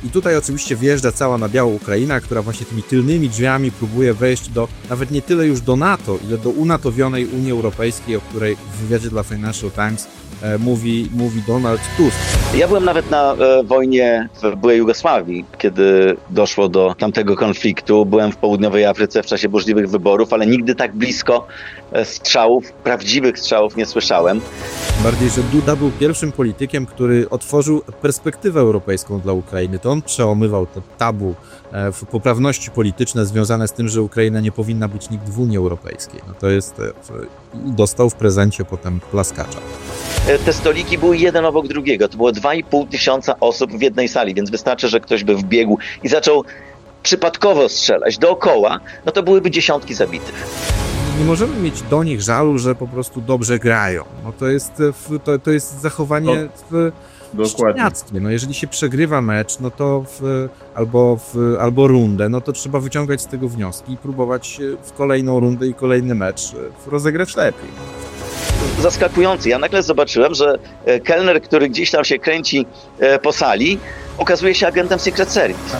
I tutaj oczywiście wjeżdża cała na biało Ukraina, która właśnie tymi tylnymi drzwiami próbuje wejść nawet nie tyle już do NATO, ile do unatowionej Unii Europejskiej, o której w wywiadzie dla Financial Times mówi Donald Tusk. Ja byłem nawet na wojnie w byłej Jugosławii, kiedy doszło do tamtego konfliktu. Byłem w południowej Afryce w czasie burzliwych wyborów, ale nigdy tak blisko strzałów, prawdziwych strzałów nie słyszałem. Bardziej, że Duda był pierwszym politykiem, który otworzył perspektywę europejską dla Ukrainy. To on przełamywał te tabu w poprawności polityczne związane z tym, że Ukraina nie powinna być nigdy w Unii Europejskiej. No to jest, dostał w prezencie potem plaskacza. Te stoliki były jeden obok drugiego. To było 2,5 tysiąca osób w jednej sali, więc wystarczy, że ktoś by wbiegł i zaczął przypadkowo strzelać dookoła, no to byłyby dziesiątki zabitych. Nie możemy mieć do nich żalu, że po prostu dobrze grają. No to jest zachowanie szczeniackie. No jeżeli się przegrywa mecz, no to albo rundę, no to trzeba wyciągać z tego wnioski i próbować w kolejną rundę i kolejny mecz rozegrać lepiej. Zaskakujący. Ja nagle zobaczyłem, że kelner, który gdzieś tam się kręci po sali, okazuje się agentem Secret Service.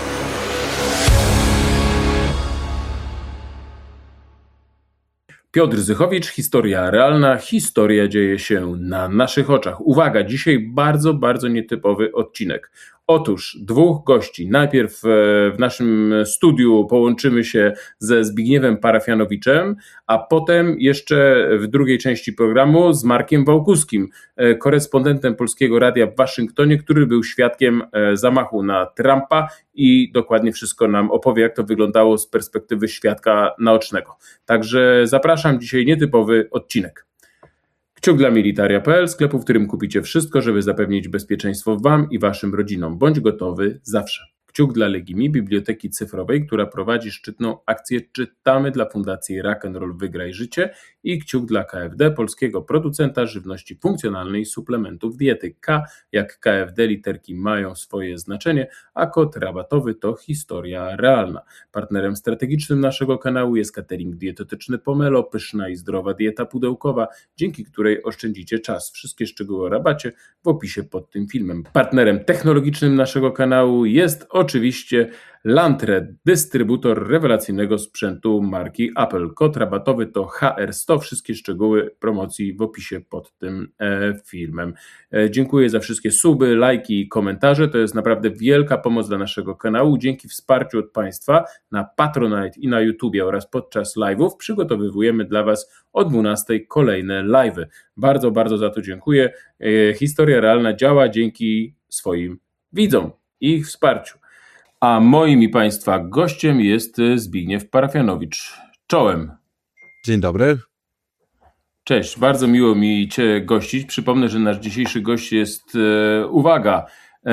Piotr Zychowicz, historia realna, historia dzieje się na naszych oczach. Uwaga, dzisiaj bardzo, bardzo nietypowy odcinek. Otóż dwóch gości. Najpierw w naszym studiu połączymy się ze Zbigniewem Parafianowiczem, a potem jeszcze w drugiej części programu z Markiem Wałkuskim, korespondentem Polskiego Radia w Waszyngtonie, który był świadkiem zamachu na Trumpa i dokładnie wszystko nam opowie, jak to wyglądało z perspektywy świadka naocznego. Także zapraszam, dzisiaj nietypowy odcinek. Kciuk dla Militaria.pl, sklepu, w którym kupicie wszystko, żeby zapewnić bezpieczeństwo Wam i Waszym rodzinom. Bądź gotowy zawsze. Kciuk dla Legimi, biblioteki cyfrowej, która prowadzi szczytną akcję Czytamy dla Fundacji Rock'n'Roll Wygraj Życie, i kciuk dla KFD, polskiego producenta żywności funkcjonalnej i suplementów diety. K jak KFD, literki mają swoje znaczenie, a kod rabatowy to historia realna. Partnerem strategicznym naszego kanału jest catering dietetyczny Pomelo, pyszna i zdrowa dieta pudełkowa, dzięki której oszczędzicie czas. Wszystkie szczegóły o rabacie w opisie pod tym filmem. Partnerem technologicznym naszego kanału jest oczywiście Lantre, dystrybutor rewelacyjnego sprzętu marki Apple. Kod rabatowy to HR100. Wszystkie szczegóły promocji w opisie pod tym filmem. Dziękuję za wszystkie suby, lajki i komentarze. To jest naprawdę wielka pomoc dla naszego kanału. Dzięki wsparciu od Państwa na Patronite i na YouTubie oraz podczas live'ów przygotowujemy dla Was o 12:00 kolejne live'y. Bardzo, bardzo za to dziękuję. Historia realna działa dzięki swoim widzom i ich wsparciu. A moim i Państwa gościem jest Zbigniew Parafianowicz. Czołem. Dzień dobry. Cześć, bardzo miło mi Cię gościć. Przypomnę, że nasz dzisiejszy gość jest, uwaga,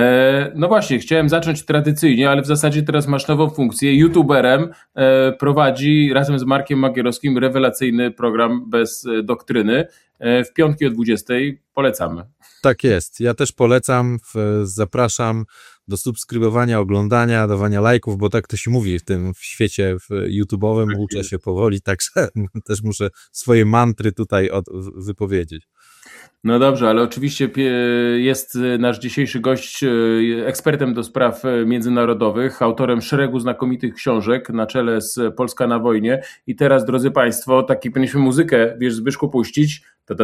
no właśnie, chciałem zacząć tradycyjnie, ale w zasadzie teraz masz nową funkcję. YouTuberem, prowadzi razem z Markiem Magierowskim rewelacyjny program Bez Doktryny. W piątki o 20:00 polecamy. Tak jest, ja też polecam, zapraszam do subskrybowania, oglądania, dawania lajków, bo tak to się mówi w świecie YouTube'owym, uczę się powoli, także też muszę swoje mantry tutaj wypowiedzieć. No dobrze, ale oczywiście jest nasz dzisiejszy gość ekspertem do spraw międzynarodowych, autorem szeregu znakomitych książek na czele z Polska na wojnie. I teraz, drodzy Państwo, taki powinniśmy muzykę, Zbyszku, puścić.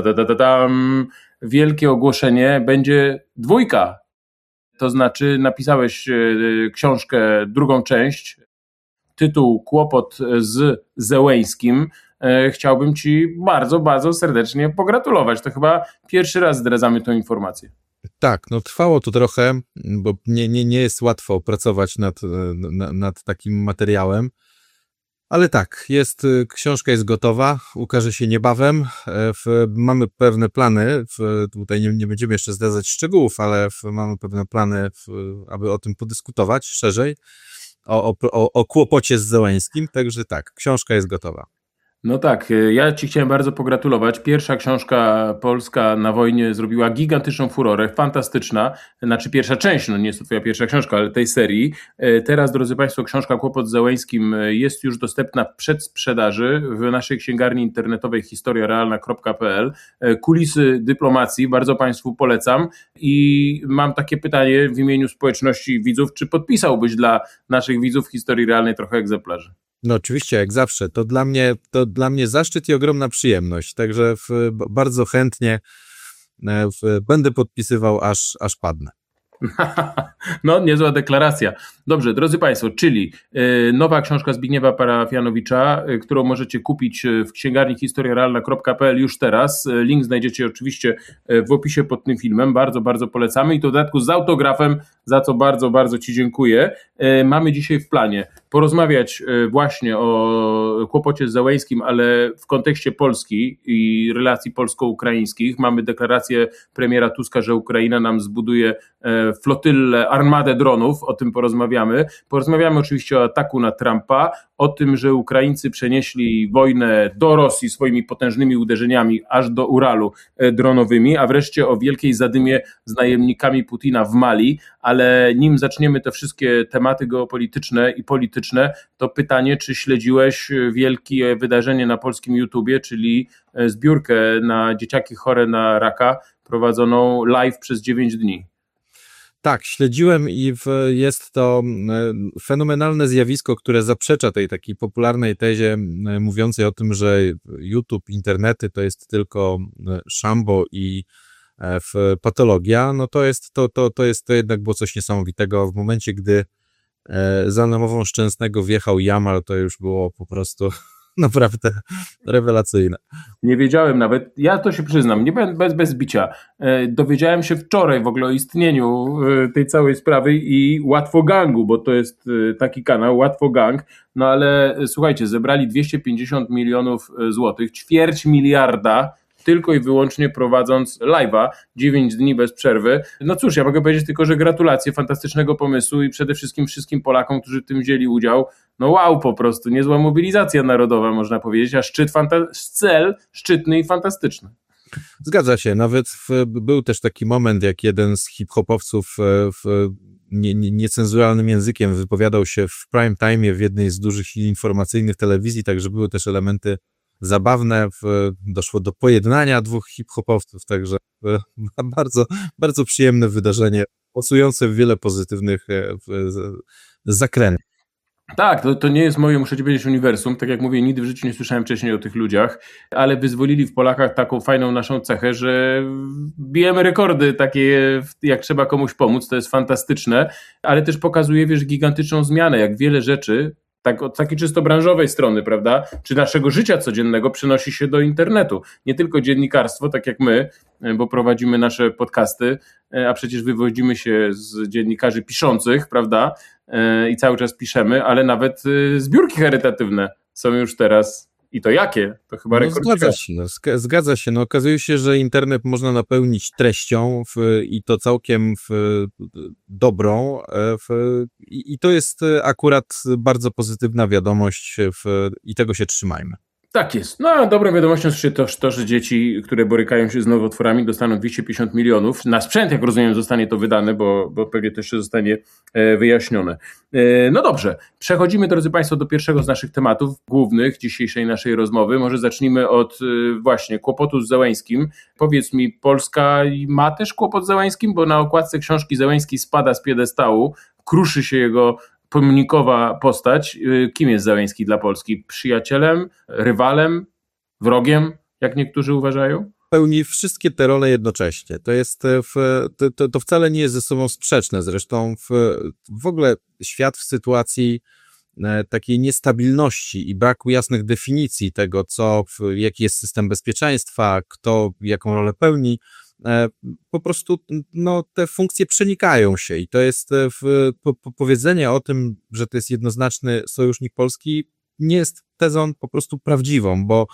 Wielkie ogłoszenie, będzie 2. To znaczy napisałeś książkę, drugą część, tytuł Kłopot z Zełeńskim. Chciałbym Ci bardzo, bardzo serdecznie pogratulować. To chyba pierwszy raz zdradzamy tę informację. Tak, no trwało to trochę, bo nie jest łatwo pracować nad takim materiałem, ale tak, książka jest gotowa, ukaże się niebawem, mamy pewne plany, tutaj nie będziemy jeszcze zdradzać szczegółów, ale mamy pewne plany, aby o tym podyskutować szerzej, o kłopocie z Zełeńskim, także tak, książka jest gotowa. No tak, ja Ci chciałem bardzo pogratulować. Pierwsza książka polska na wojnie zrobiła gigantyczną furorę, fantastyczna. Znaczy pierwsza część, no nie jest to Twoja pierwsza książka, ale tej serii. Teraz, drodzy Państwo, książka Kłopot z Załęskim jest już dostępna w przedsprzedaży w naszej księgarni internetowej historiarealna.pl. Kulisy dyplomacji, bardzo Państwu polecam. I mam takie pytanie w imieniu społeczności widzów, czy podpisałbyś dla naszych widzów Historii Realnej trochę egzemplarzy? No oczywiście, jak zawsze. To dla mnie zaszczyt i ogromna przyjemność. Także bardzo chętnie będę podpisywał, aż padnę. No, niezła deklaracja. Dobrze, drodzy Państwo, czyli nowa książka Zbigniewa Parafianowicza, którą możecie kupić w księgarni historiarealna.pl już teraz. Link znajdziecie oczywiście w opisie pod tym filmem. Bardzo, bardzo polecamy i to w dodatku z autografem, za co bardzo, bardzo Ci dziękuję. Mamy dzisiaj w planie porozmawiać właśnie o kłopocie z Załęskim, ale w kontekście Polski i relacji polsko-ukraińskich. Mamy deklarację premiera Tuska, że Ukraina nam zbuduje flotyllę, armadę dronów, o tym porozmawiamy. Porozmawiamy oczywiście o ataku na Trumpa, o tym, że Ukraińcy przenieśli wojnę do Rosji swoimi potężnymi uderzeniami aż do Uralu dronowymi, a wreszcie o wielkiej zadymie z najemnikami Putina w Mali, ale nim zaczniemy te wszystkie tematy geopolityczne i polityczne, to pytanie, czy śledziłeś wielkie wydarzenie na polskim YouTubie, czyli zbiórkę na dzieciaki chore na raka, prowadzoną live przez 9 dni. Tak, śledziłem i jest to fenomenalne zjawisko, które zaprzecza tej takiej popularnej tezie mówiącej o tym, że YouTube, internety to jest tylko szambo i patologia. No to jednak było coś niesamowitego. W momencie, gdy za namową Szczęsnego wjechał Jamal, to już było po prostu naprawdę rewelacyjne. Nie wiedziałem nawet, ja to się przyznam, nie bez bicia. Dowiedziałem się wczoraj w ogóle o istnieniu tej całej sprawy i Łatwogangu, bo to jest taki kanał, Łatwogang, no ale słuchajcie, zebrali 250 milionów złotych, 250 miliarda, tylko i wyłącznie prowadząc live'a, 9 dni bez przerwy. No cóż, ja mogę powiedzieć tylko, że gratulacje, fantastycznego pomysłu i przede wszystkim wszystkim Polakom, którzy w tym wzięli udział. No wow, po prostu, niezła mobilizacja narodowa, można powiedzieć, a cel szczytny i fantastyczny. Zgadza się, nawet był też taki moment, jak jeden z hip-hopowców niecenzuralnym językiem wypowiadał się w prime time w jednej z dużych informacyjnych telewizji, także były też elementy zabawne, doszło do pojednania dwóch hip-hopowców, także bardzo, bardzo przyjemne wydarzenie, pasujące w wiele pozytywnych zakrętów. Tak, to nie jest moje, muszę ci powiedzieć, uniwersum. Tak jak mówię, nigdy w życiu nie słyszałem wcześniej o tych ludziach, ale wyzwolili w Polakach taką fajną naszą cechę, że bijemy rekordy takie, jak trzeba komuś pomóc, to jest fantastyczne, ale też pokazuje, wiesz, gigantyczną zmianę, jak wiele rzeczy, tak od takiej czysto branżowej strony, prawda, czy naszego życia codziennego przenosi się do internetu. Nie tylko dziennikarstwo, tak jak my, bo prowadzimy nasze podcasty, a przecież wywodzimy się z dziennikarzy piszących, prawda, i cały czas piszemy, ale nawet zbiórki charytatywne są już teraz. I to jakie? To chyba rekord. Zgadza się. No, okazuje się, że internet można napełnić treścią i to całkiem dobrą i to jest akurat bardzo pozytywna wiadomość i tego się trzymajmy. Tak jest. No a dobrą wiadomością jest to, że dzieci, które borykają się z nowotworami, dostaną 250 milionów. Na sprzęt, jak rozumiem, zostanie to wydane, bo pewnie to jeszcze zostanie wyjaśnione. No dobrze, przechodzimy, drodzy Państwo, do pierwszego z naszych tematów głównych dzisiejszej naszej rozmowy. Może zacznijmy od właśnie kłopotu z Załęskim. Powiedz mi, Polska ma też kłopot z Załęskim, bo na okładce książki Załęski spada z piedestału, kruszy się jego pomnikowa postać. Kim jest Załęski dla Polski? Przyjacielem, rywalem, wrogiem, jak niektórzy uważają? Pełni wszystkie te role jednocześnie. To wcale nie jest ze sobą sprzeczne. Zresztą w ogóle świat w sytuacji takiej niestabilności i braku jasnych definicji tego, jaki jest system bezpieczeństwa, kto jaką rolę pełni, po prostu te funkcje przenikają się i to jest powiedzenie o tym, że to jest jednoznaczny sojusznik Polski, nie jest tezą po prostu prawdziwą, bo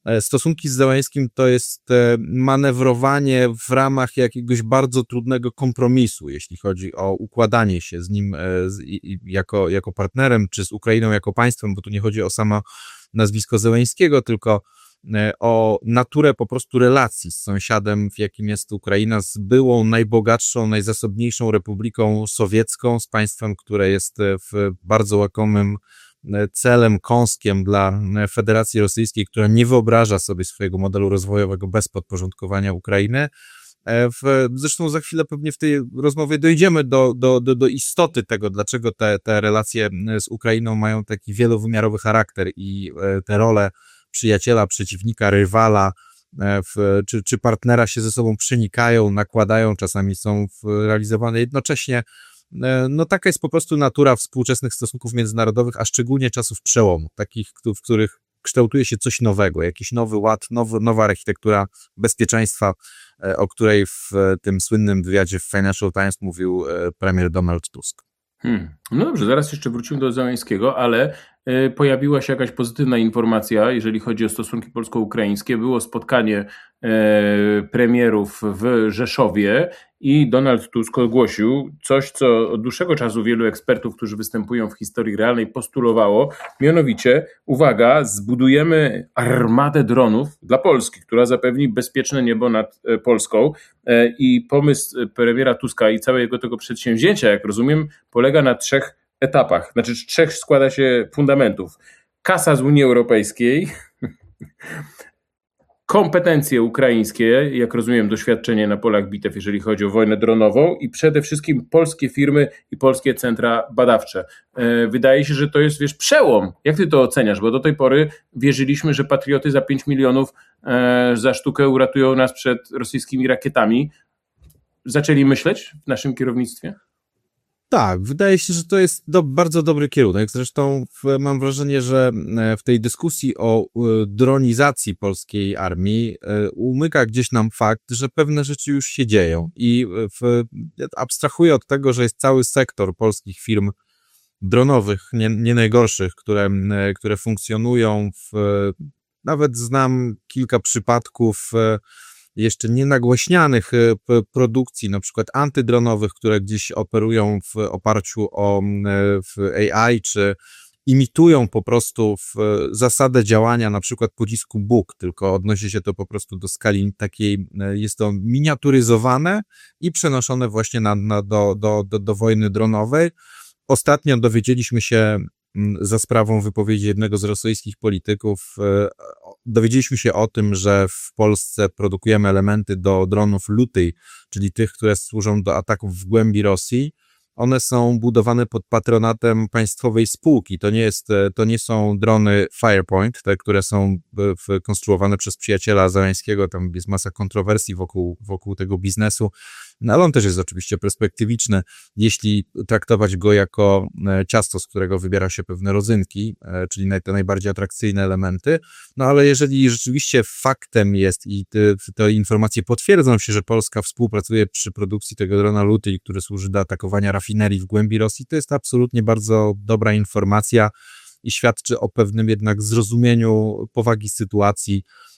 stosunki z Zełenskim to jest manewrowanie w ramach jakiegoś bardzo trudnego kompromisu, jeśli chodzi o układanie się z nim jako partnerem, czy z Ukrainą jako państwem, bo tu nie chodzi o samo nazwisko Zełenskiego, tylko o naturę po prostu relacji z sąsiadem, w jakim jest Ukraina, z byłą, najbogatszą, najzasobniejszą republiką sowiecką, z państwem, które jest w bardzo łakomym celem, kąskiem dla Federacji Rosyjskiej, która nie wyobraża sobie swojego modelu rozwojowego bez podporządkowania Ukrainy. Zresztą za chwilę pewnie w tej rozmowie dojdziemy do istoty tego, dlaczego te relacje z Ukrainą mają taki wielowymiarowy charakter i te role przyjaciela, przeciwnika, rywala czy partnera się ze sobą przenikają, nakładają, czasami są realizowane jednocześnie. No taka jest po prostu natura współczesnych stosunków międzynarodowych, a szczególnie czasów przełomu, takich, w których kształtuje się coś nowego, jakiś nowy ład, nowa architektura bezpieczeństwa, o której w tym słynnym wywiadzie w Financial Times mówił premier Donald Tusk. No dobrze, zaraz jeszcze wrócimy do Zełenskiego, ale pojawiła się jakaś pozytywna informacja, jeżeli chodzi o stosunki polsko-ukraińskie. Było spotkanie premierów w Rzeszowie i Donald Tusk ogłosił coś, co od dłuższego czasu wielu ekspertów, którzy występują w historii realnej, postulowało, mianowicie, uwaga, zbudujemy armadę dronów dla Polski, która zapewni bezpieczne niebo nad Polską. I pomysł premiera Tuska i całego tego przedsięwzięcia, jak rozumiem, polega na 3 etapach, znaczy 3 składa się fundamentów. Kasa z Unii Europejskiej, kompetencje ukraińskie, jak rozumiem, doświadczenie na polach bitew, jeżeli chodzi o wojnę dronową i przede wszystkim polskie firmy i polskie centra badawcze. Wydaje się, że to jest, przełom. Jak ty to oceniasz? Bo do tej pory wierzyliśmy, że patrioty za 5 milionów za sztukę uratują nas przed rosyjskimi rakietami. Zaczęli myśleć w naszym kierownictwie? Tak, wydaje się, że to jest bardzo dobry kierunek. Zresztą mam wrażenie, że w tej dyskusji o dronizacji polskiej armii umyka gdzieś nam fakt, że pewne rzeczy już się dzieją. I abstrahuję od tego, że jest cały sektor polskich firm dronowych, nie najgorszych, które funkcjonują. Nawet znam kilka przypadków jeszcze nienagłośnianych produkcji, na przykład antydronowych, które gdzieś operują w oparciu o AI, czy imitują po prostu zasadę działania na przykład pocisku Buk, tylko odnosi się to po prostu do skali takiej, jest to miniaturyzowane i przenoszone właśnie do wojny dronowej. Ostatnio dowiedzieliśmy się za sprawą wypowiedzi jednego z rosyjskich polityków, dowiedzieliśmy się o tym, że w Polsce produkujemy elementy do dronów Lutyj, czyli tych, które służą do ataków w głębi Rosji. One są budowane pod patronatem państwowej spółki. To nie są drony Firepoint, te, które są konstruowane przez przyjaciela Zełenskiego. Tam jest masa kontrowersji wokół tego biznesu, no ale on też jest oczywiście perspektywiczny, jeśli traktować go jako ciasto, z którego wybiera się pewne rodzynki, czyli te najbardziej atrakcyjne elementy. No ale jeżeli rzeczywiście faktem jest i te informacje potwierdzą się, że Polska współpracuje przy produkcji tego drona Lutyj, który służy do atakowania rafinerii w głębi Rosji, to jest absolutnie bardzo dobra informacja i świadczy o pewnym jednak zrozumieniu powagi sytuacji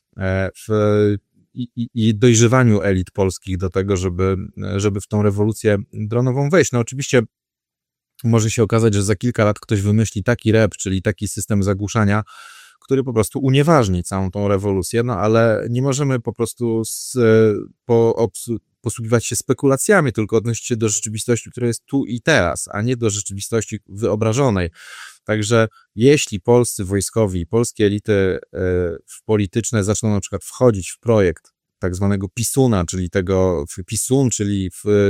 i dojrzewaniu elit polskich do tego, żeby w tą rewolucję dronową wejść. No oczywiście może się okazać, że za kilka lat ktoś wymyśli taki REP, czyli taki system zagłuszania, który po prostu unieważni całą tą rewolucję, no ale nie możemy po prostu posługiwać się spekulacjami, tylko odnosić się do rzeczywistości, która jest tu i teraz, a nie do rzeczywistości wyobrażonej. Także jeśli polscy wojskowi i polskie elity polityczne zaczną na przykład wchodzić w projekt tak zwanego Pisuna, czyli Pisun, czyli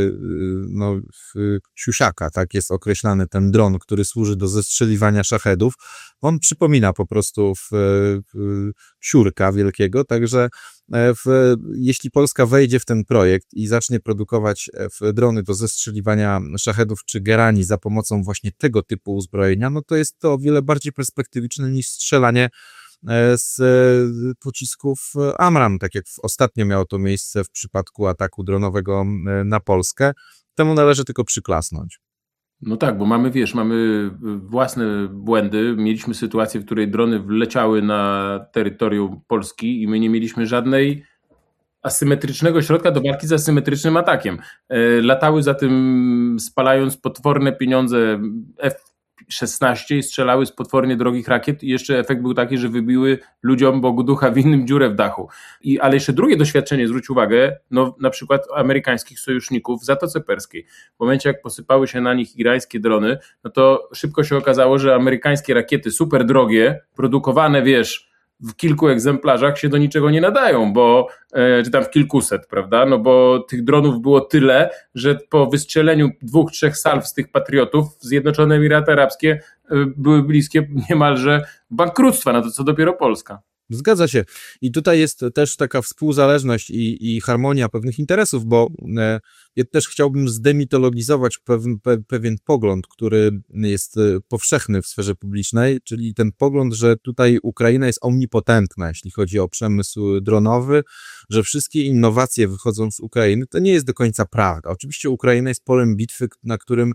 siusiaka, tak jest określany ten dron, który służy do zestrzeliwania szachedów. On przypomina po prostu siurka wielkiego, także jeśli Polska wejdzie w ten projekt i zacznie produkować drony do zestrzeliwania szachedów czy gerani za pomocą właśnie tego typu uzbrojenia, no to jest to o wiele bardziej perspektywiczne niż strzelanie z pocisków Amram, tak jak ostatnio miało to miejsce w przypadku ataku dronowego na Polskę. Temu należy tylko przyklasnąć. No tak, bo mamy własne błędy. Mieliśmy sytuację, w której drony wleciały na terytorium Polski i my nie mieliśmy żadnej asymetrycznego środka do walki z asymetrycznym atakiem. Latały za tym, spalając potworne pieniądze F-16 i strzelały z potwornie drogich rakiet i jeszcze efekt był taki, że wybiły ludziom, Bogu ducha winnym, dziurę w dachu. Ale jeszcze drugie doświadczenie, zwróć uwagę, no na przykład amerykańskich sojuszników w Zatoce Perskiej. W momencie, jak posypały się na nich irańskie drony, no to szybko się okazało, że amerykańskie rakiety super drogie, produkowane, w kilku egzemplarzach się do niczego nie nadają, czy tam w kilkuset, prawda? No bo tych dronów było tyle, że po wystrzeleniu 2-3 salw z tych patriotów Zjednoczone Emiraty Arabskie były bliskie niemalże bankructwa, no to co dopiero Polska. Zgadza się. I tutaj jest też taka współzależność i harmonia pewnych interesów, bo ja też chciałbym zdemitologizować pewien pogląd, który jest powszechny w sferze publicznej, czyli ten pogląd, że tutaj Ukraina jest omnipotentna, jeśli chodzi o przemysł dronowy, że wszystkie innowacje wychodzą z Ukrainy. To nie jest do końca prawda. Oczywiście Ukraina jest polem bitwy, na którym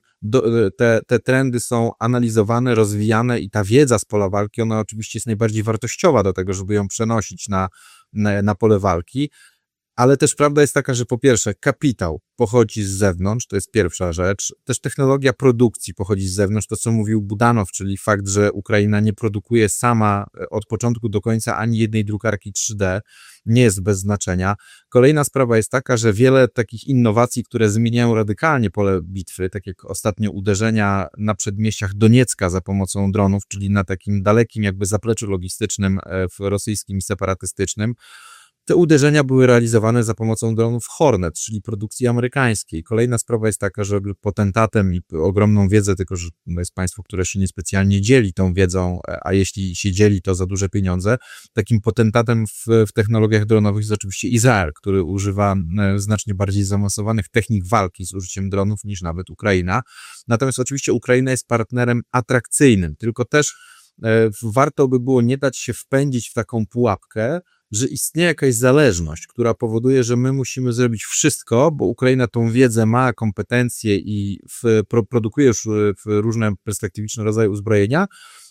te trendy są analizowane, rozwijane i ta wiedza z pola walki, ona oczywiście jest najbardziej wartościowa do tego, żeby ją przenosić na pole walki. Ale też prawda jest taka, że po pierwsze kapitał pochodzi z zewnątrz, to jest pierwsza rzecz. Też technologia produkcji pochodzi z zewnątrz, to co mówił Budanow, czyli fakt, że Ukraina nie produkuje sama od początku do końca ani jednej drukarki 3D, nie jest bez znaczenia. Kolejna sprawa jest taka, że wiele takich innowacji, które zmieniają radykalnie pole bitwy, tak jak ostatnio uderzenia na przedmieściach Doniecka za pomocą dronów, czyli na takim dalekim jakby zapleczu logistycznym rosyjskim i separatystycznym, te uderzenia były realizowane za pomocą dronów Hornet, czyli produkcji amerykańskiej. Kolejna sprawa jest taka, że potentatem i ogromną wiedzę, tylko że jest państwo, które się niespecjalnie dzieli tą wiedzą, a jeśli się dzieli, to za duże pieniądze. Takim potentatem w technologiach dronowych jest oczywiście Izrael, który używa znacznie bardziej zaawansowanych technik walki z użyciem dronów niż nawet Ukraina. Natomiast oczywiście Ukraina jest partnerem atrakcyjnym, tylko też warto by było nie dać się wpędzić w taką pułapkę, że istnieje jakaś zależność, która powoduje, że my musimy zrobić wszystko, bo Ukraina tą wiedzę ma, kompetencje i produkuje już różne perspektywiczne rodzaje uzbrojenia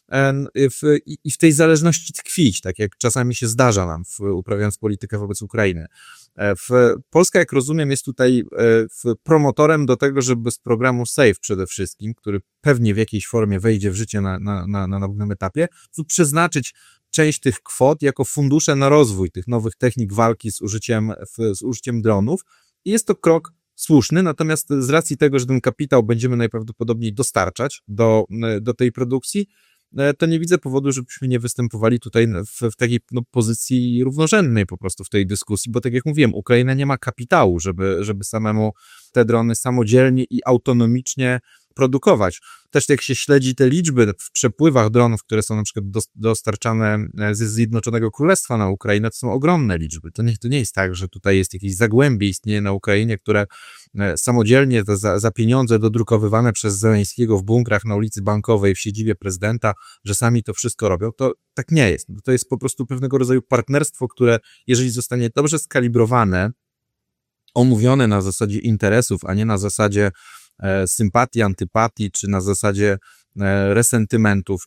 i w tej zależności tkwić, tak jak czasami się zdarza nam, uprawiając politykę wobec Ukrainy. Polska, jak rozumiem, jest tutaj promotorem do tego, żeby z programu SAFE przede wszystkim, który pewnie w jakiejś formie wejdzie w życie na nowym etapie, przeznaczyć część tych kwot jako fundusze na rozwój tych nowych technik walki z użyciem dronów. I jest to krok słuszny, natomiast z racji tego, że ten kapitał będziemy najprawdopodobniej dostarczać do tej produkcji, to nie widzę powodu, żebyśmy nie występowali tutaj w takiej pozycji równorzędnej po prostu w tej dyskusji, bo tak jak mówiłem, Ukraina nie ma kapitału, żeby samemu te drony samodzielnie i autonomicznie produkować. Też jak się śledzi te liczby w przepływach dronów, które są na przykład dostarczane ze Zjednoczonego Królestwa na Ukrainę, to są ogromne liczby. To nie jest tak, że tutaj jest jakieś zagłębie istnieje na Ukrainie, które samodzielnie za pieniądze dodrukowywane przez Zełenskiego w bunkrach na ulicy Bankowej w siedzibie prezydenta, że sami to wszystko robią. To tak nie jest. To jest po prostu pewnego rodzaju partnerstwo, które jeżeli zostanie dobrze skalibrowane, omówione na zasadzie interesów, a nie na zasadzie sympatii, antypatii, czy na zasadzie resentymentów,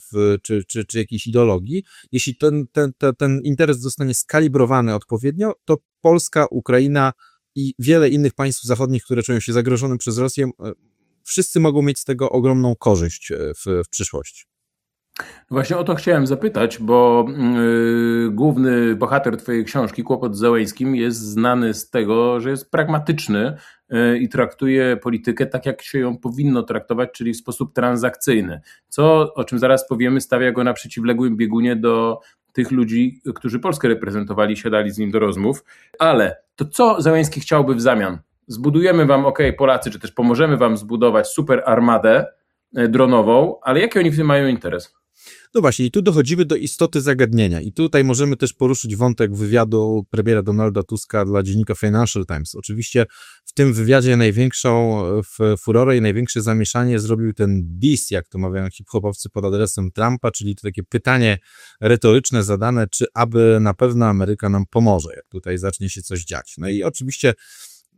czy jakiejś ideologii. Jeśli ten interes zostanie skalibrowany odpowiednio, to Polska, Ukraina i wiele innych państw zachodnich, które czują się zagrożone przez Rosję, wszyscy mogą mieć z tego ogromną korzyść w przyszłości. Właśnie o to chciałem zapytać, bo główny bohater twojej książki, Kłopot z Zełenskim, jest znany z tego, że jest pragmatyczny i traktuje politykę tak, jak się ją powinno traktować, czyli w sposób transakcyjny. Co, o czym zaraz powiemy, stawia go na przeciwległym biegunie do tych ludzi, którzy Polskę reprezentowali, siadali z nim do rozmów. Ale to co Zełenski chciałby w zamian? Zbudujemy wam, Polacy, czy też pomożemy wam zbudować super armadę dronową, ale jaki oni w tym mają interes? No właśnie, i tu dochodzimy do istoty zagadnienia. I tutaj możemy też poruszyć wątek wywiadu premiera Donalda Tuska dla dziennika Financial Times. Oczywiście w tym wywiadzie największą furorę i największe zamieszanie zrobił ten diss, jak to mawiają hip-hopowcy, pod adresem Trumpa, czyli to takie pytanie retoryczne zadane, czy aby na pewno Ameryka nam pomoże, jak tutaj zacznie się coś dziać. No i oczywiście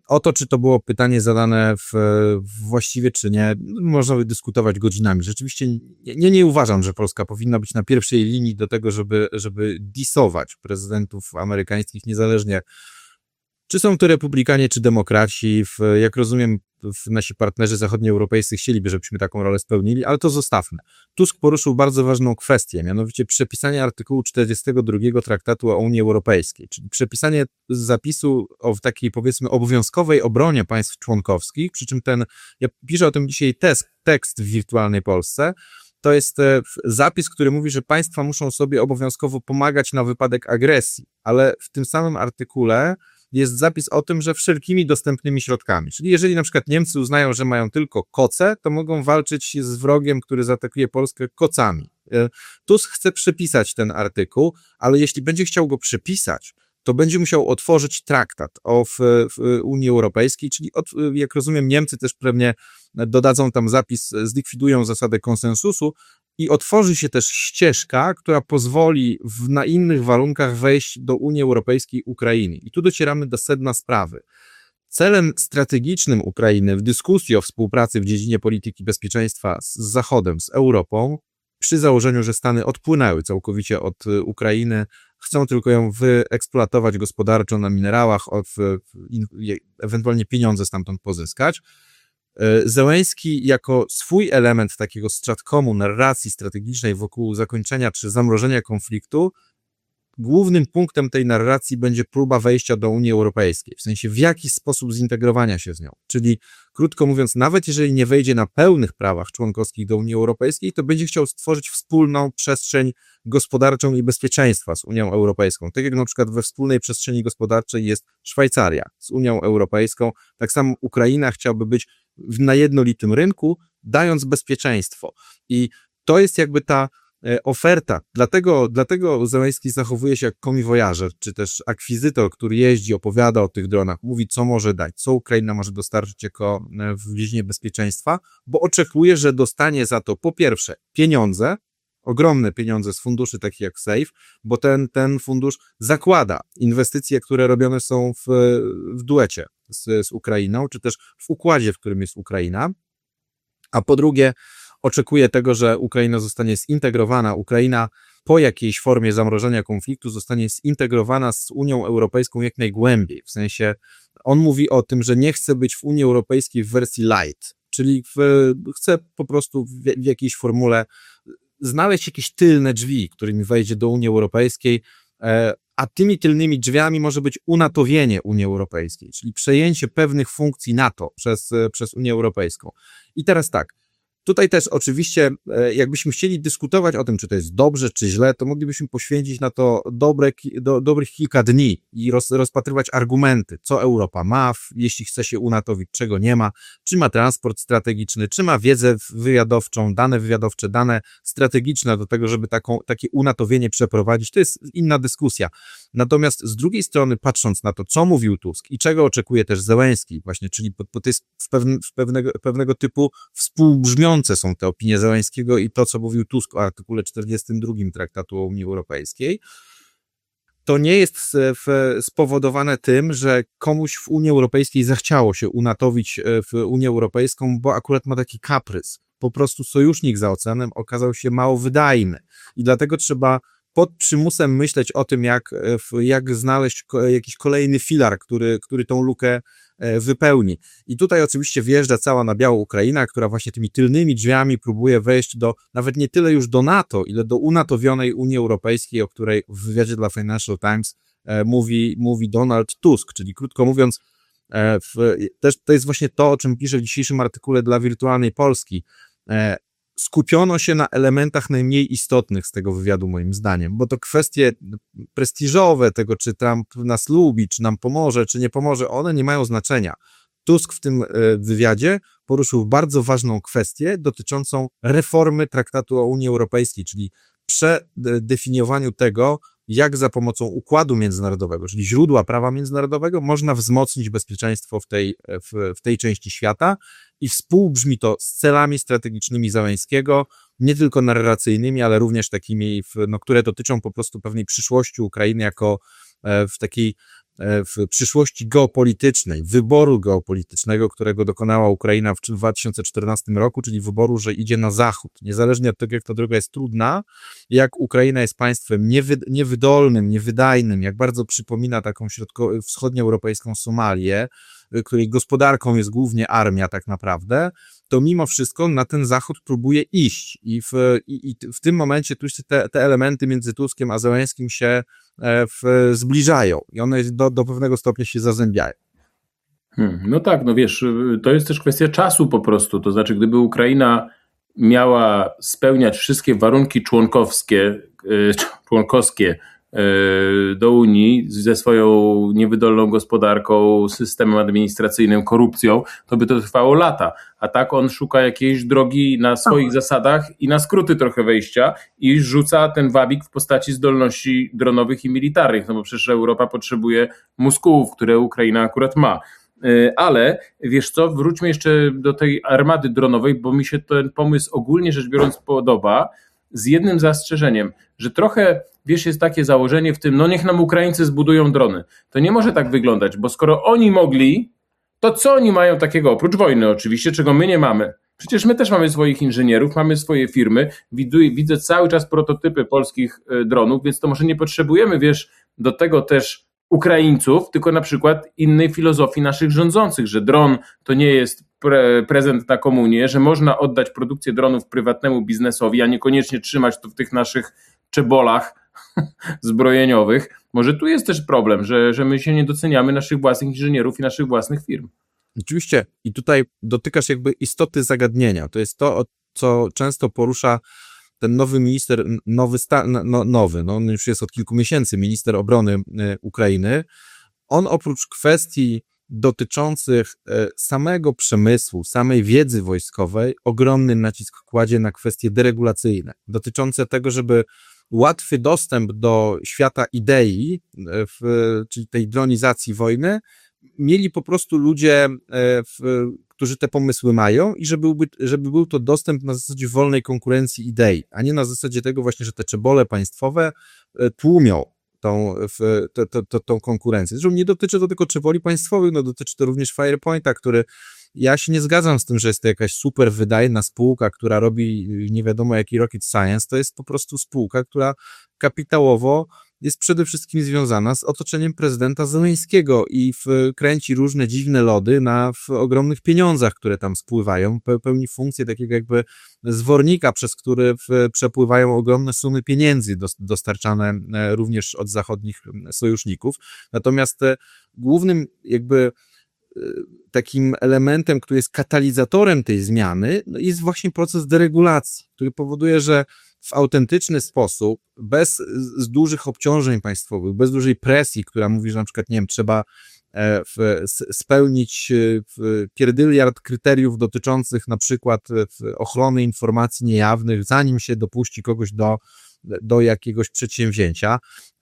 O to, czy to było pytanie zadane właściwie, czy nie, można by dyskutować godzinami. Rzeczywiście nie uważam, że Polska powinna być na pierwszej linii do tego, żeby disować prezydentów amerykańskich, niezależnie czy są to republikanie, czy demokraci. Jak rozumiem, nasi partnerzy zachodnioeuropejscy chcieliby, żebyśmy taką rolę spełnili, ale to zostawmy. Tusk poruszył bardzo ważną kwestię, mianowicie przepisanie artykułu 42 Traktatu o Unii Europejskiej, czyli przepisanie zapisu o takiej, powiedzmy, obowiązkowej obronie państw członkowskich, przy czym ja piszę o tym dzisiaj tekst w wirtualnej Polsce. To jest zapis, który mówi, że państwa muszą sobie obowiązkowo pomagać na wypadek agresji, ale w tym samym artykule jest zapis o tym, że wszelkimi dostępnymi środkami. Czyli jeżeli na przykład Niemcy uznają, że mają tylko koce, to mogą walczyć z wrogiem, który zaatakuje Polskę kocami. Tusk chce przepisać ten artykuł, ale jeśli będzie chciał go przepisać, to będzie musiał otworzyć traktat w Unii Europejskiej, czyli jak rozumiem, Niemcy też pewnie dodadzą tam zapis, zlikwidują zasadę konsensusu i otworzy się też ścieżka, która pozwoli na innych warunkach wejść do Unii Europejskiej Ukrainy. I tu docieramy do sedna sprawy. Celem strategicznym Ukrainy w dyskusji o współpracy w dziedzinie polityki bezpieczeństwa z Zachodem, z Europą, przy założeniu, że Stany odpłynęły całkowicie od Ukrainy, chcą tylko ją wyeksploatować gospodarczo na minerałach, ewentualnie pieniądze stamtąd pozyskać. Zełenski jako swój element takiego stratkomu, narracji strategicznej wokół zakończenia czy zamrożenia konfliktu, głównym punktem tej narracji będzie próba wejścia do Unii Europejskiej, w sensie w jakiś sposób zintegrowania się z nią. Czyli krótko mówiąc, nawet jeżeli nie wejdzie na pełnych prawach członkowskich do Unii Europejskiej, to będzie chciał stworzyć wspólną przestrzeń gospodarczą i bezpieczeństwa z Unią Europejską. Tak jak na przykład we wspólnej przestrzeni gospodarczej jest Szwajcaria z Unią Europejską, tak samo Ukraina chciałaby być na jednolitym rynku, dając bezpieczeństwo. I to jest jakby ta oferta. Dlatego Zełenski zachowuje się jak komiwojażer, czy też akwizytor, który jeździ, opowiada o tych dronach, mówi, co może dać, co Ukraina może dostarczyć jako w dziedzinie bezpieczeństwa, bo oczekuje, że dostanie za to po pierwsze pieniądze, ogromne pieniądze z funduszy takich jak SAFE, bo ten fundusz zakłada inwestycje, które robione są w duecie z Ukrainą, czy też w układzie, w którym jest Ukraina, a po drugie oczekuje tego, że Ukraina zostanie zintegrowana, Ukraina po jakiejś formie zamrożenia konfliktu zostanie zintegrowana z Unią Europejską jak najgłębiej, w sensie on mówi o tym, że nie chce być w Unii Europejskiej w wersji light, czyli chce po prostu w jakiejś formule znaleźć jakieś tylne drzwi, którymi wejdzie do Unii Europejskiej, a tymi tylnymi drzwiami może być unatowienie Unii Europejskiej, czyli przejęcie pewnych funkcji NATO przez Unię Europejską. I teraz tak, tutaj też oczywiście, jakbyśmy chcieli dyskutować o tym, czy to jest dobrze, czy źle, to moglibyśmy poświęcić na to dobrych kilka dni i rozpatrywać argumenty, co Europa ma, jeśli chce się unatowić, czego nie ma, czy ma transport strategiczny, czy ma wiedzę wywiadowczą, dane wywiadowcze, dane strategiczne do tego, żeby takie unatowienie przeprowadzić. To jest inna dyskusja. Natomiast z drugiej strony, patrząc na to, co mówił Tusk i czego oczekuje też Zełenski właśnie, czyli bo to jest pewnego typu współbrzmiące są te opinie Zełenskiego i to, co mówił Tusk o artykule 42 Traktatu o Unii Europejskiej, to nie jest spowodowane tym, że komuś w Unii Europejskiej zachciało się unatowić w Unię Europejską, bo akurat ma taki kaprys. Po prostu sojusznik za oceanem okazał się mało wydajny i dlatego trzeba pod przymusem myśleć o tym, jak znaleźć jakiś kolejny filar, który tą lukę wypełni. I tutaj oczywiście wjeżdża cała na biało Ukraina, która właśnie tymi tylnymi drzwiami próbuje wejść nawet nie tyle już do NATO, ile do unatowionej Unii Europejskiej, o której w wywiadzie dla Financial Times mówi Donald Tusk, czyli krótko mówiąc, też to jest właśnie to, o czym piszę w dzisiejszym artykule dla Wirtualnej Polski. Skupiono się na elementach najmniej istotnych z tego wywiadu, moim zdaniem, bo to kwestie prestiżowe tego, czy Trump nas lubi, czy nam pomoże, czy nie pomoże, one nie mają znaczenia. Tusk w tym wywiadzie poruszył bardzo ważną kwestię dotyczącą reformy Traktatu o Unii Europejskiej, czyli przedefiniowaniu tego, jak za pomocą układu międzynarodowego, czyli źródła prawa międzynarodowego, można wzmocnić bezpieczeństwo w tej części świata i współbrzmi to z celami strategicznymi Zełenskiego, nie tylko narracyjnymi, ale również takimi, które dotyczą po prostu pewnej przyszłości Ukrainy jako w takiej w przyszłości geopolitycznej, wyboru geopolitycznego, którego dokonała Ukraina w 2014 roku, czyli wyboru, że idzie na zachód. Niezależnie od tego, jak ta droga jest trudna, jak Ukraina jest państwem niewydolnym, niewydajnym, jak bardzo przypomina taką wschodnioeuropejską Somalię, której gospodarką jest głównie armia tak naprawdę, to mimo wszystko na ten zachód próbuje iść i w tym momencie tu te elementy między Tuskiem a Zełenskim się zbliżają i one do pewnego stopnia się zazębiają. No tak, no wiesz, to jest też kwestia czasu po prostu, to znaczy gdyby Ukraina miała spełniać wszystkie warunki członkowskie do Unii ze swoją niewydolną gospodarką, systemem administracyjnym, korupcją, to by to trwało lata. A tak on szuka jakiejś drogi na swoich zasadach i na skróty trochę wejścia i rzuca ten wabik w postaci zdolności dronowych i militarnych, no bo przecież Europa potrzebuje muskułów, które Ukraina akurat ma. Ale wiesz co, wróćmy jeszcze do tej armady dronowej, bo mi się ten pomysł ogólnie rzecz biorąc podoba, z jednym zastrzeżeniem, że trochę, wiesz, jest takie założenie w tym, no niech nam Ukraińcy zbudują drony. To nie może tak wyglądać, bo skoro oni mogli, to co oni mają takiego, oprócz wojny oczywiście, czego my nie mamy? Przecież my też mamy swoich inżynierów, mamy swoje firmy, widzę cały czas prototypy polskich dronów, więc to może nie potrzebujemy, wiesz, do tego też Ukraińców, tylko na przykład innej filozofii naszych rządzących, że dron to nie jest prezent na komunię, że można oddać produkcję dronów prywatnemu biznesowi, a niekoniecznie trzymać to w tych naszych czebolach zbrojeniowych. Może tu jest też problem, że my się nie doceniamy naszych własnych inżynierów i naszych własnych firm. Oczywiście i tutaj dotykasz jakby istoty zagadnienia. To jest to, co często porusza ten nowy minister, on już jest od kilku miesięcy, minister obrony Ukrainy. On oprócz kwestii dotyczących samego przemysłu, samej wiedzy wojskowej, ogromny nacisk kładzie na kwestie deregulacyjne, dotyczące tego, żeby łatwy dostęp do świata idei, czyli tej dronizacji wojny, mieli po prostu ludzie, którzy te pomysły mają i żeby był to dostęp na zasadzie wolnej konkurencji idei, a nie na zasadzie tego właśnie, że te czebole państwowe tłumią tą konkurencję. Zresztą nie dotyczy to tylko czeboli państwowych, no dotyczy to również Firepointa, który ja się nie zgadzam z tym, że jest to jakaś super wydajna spółka, która robi nie wiadomo jaki rocket science, to jest po prostu spółka, która kapitałowo jest przede wszystkim związana z otoczeniem prezydenta Zełenskiego i kręci różne dziwne lody na ogromnych pieniądzach, które tam spływają, pełni funkcję takiego jakby zwornika, przez który przepływają ogromne sumy pieniędzy dostarczane również od zachodnich sojuszników. Natomiast głównym jakby takim elementem, który jest katalizatorem tej zmiany, jest właśnie proces deregulacji, który powoduje, że w autentyczny sposób, bez dużych obciążeń państwowych, bez dużej presji, która mówi, że na przykład, nie wiem, trzeba spełnić pierdyliard kryteriów dotyczących na przykład ochrony informacji niejawnych, zanim się dopuści kogoś do jakiegoś przedsięwzięcia.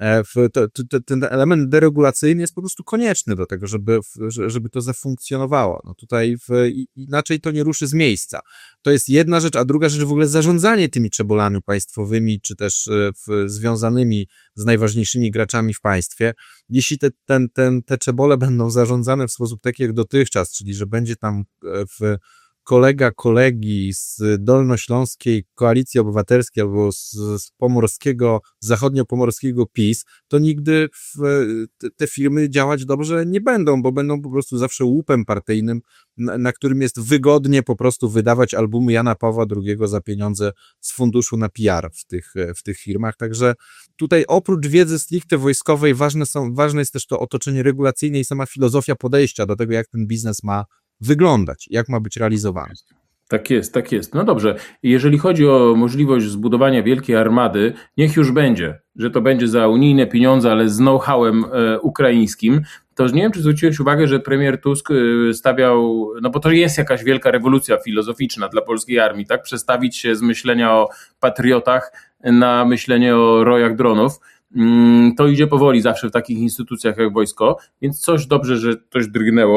Ten element deregulacyjny jest po prostu konieczny do tego, żeby to zafunkcjonowało. No tutaj inaczej to nie ruszy z miejsca. To jest jedna rzecz, a druga rzecz w ogóle zarządzanie tymi czebolami państwowymi, czy też związanymi z najważniejszymi graczami w państwie. Jeśli te czebole będą zarządzane w sposób taki jak dotychczas, czyli że będzie tam kolega kolegi z Dolnośląskiej Koalicji Obywatelskiej albo z pomorskiego, zachodniopomorskiego PiS, to nigdy te firmy działać dobrze nie będą, bo będą po prostu zawsze łupem partyjnym, na którym jest wygodnie po prostu wydawać albumy Jana Pawła II za pieniądze z funduszu na PR w tych firmach. Także tutaj oprócz wiedzy stricte wojskowej ważne jest też to otoczenie regulacyjne i sama filozofia podejścia do tego, jak ten biznes ma wyglądać, jak ma być realizowany. Tak jest, tak jest. No dobrze, jeżeli chodzi o możliwość zbudowania wielkiej armady, niech już będzie, że to będzie za unijne pieniądze, ale z know-howem ukraińskim, to nie wiem, czy zwróciłeś uwagę, że premier Tusk stawiał, no bo to jest jakaś wielka rewolucja filozoficzna dla polskiej armii, tak? Przestawić się z myślenia o patriotach na myślenie o rojach dronów. To idzie powoli zawsze w takich instytucjach jak wojsko, więc coś dobrze, że coś drgnęło,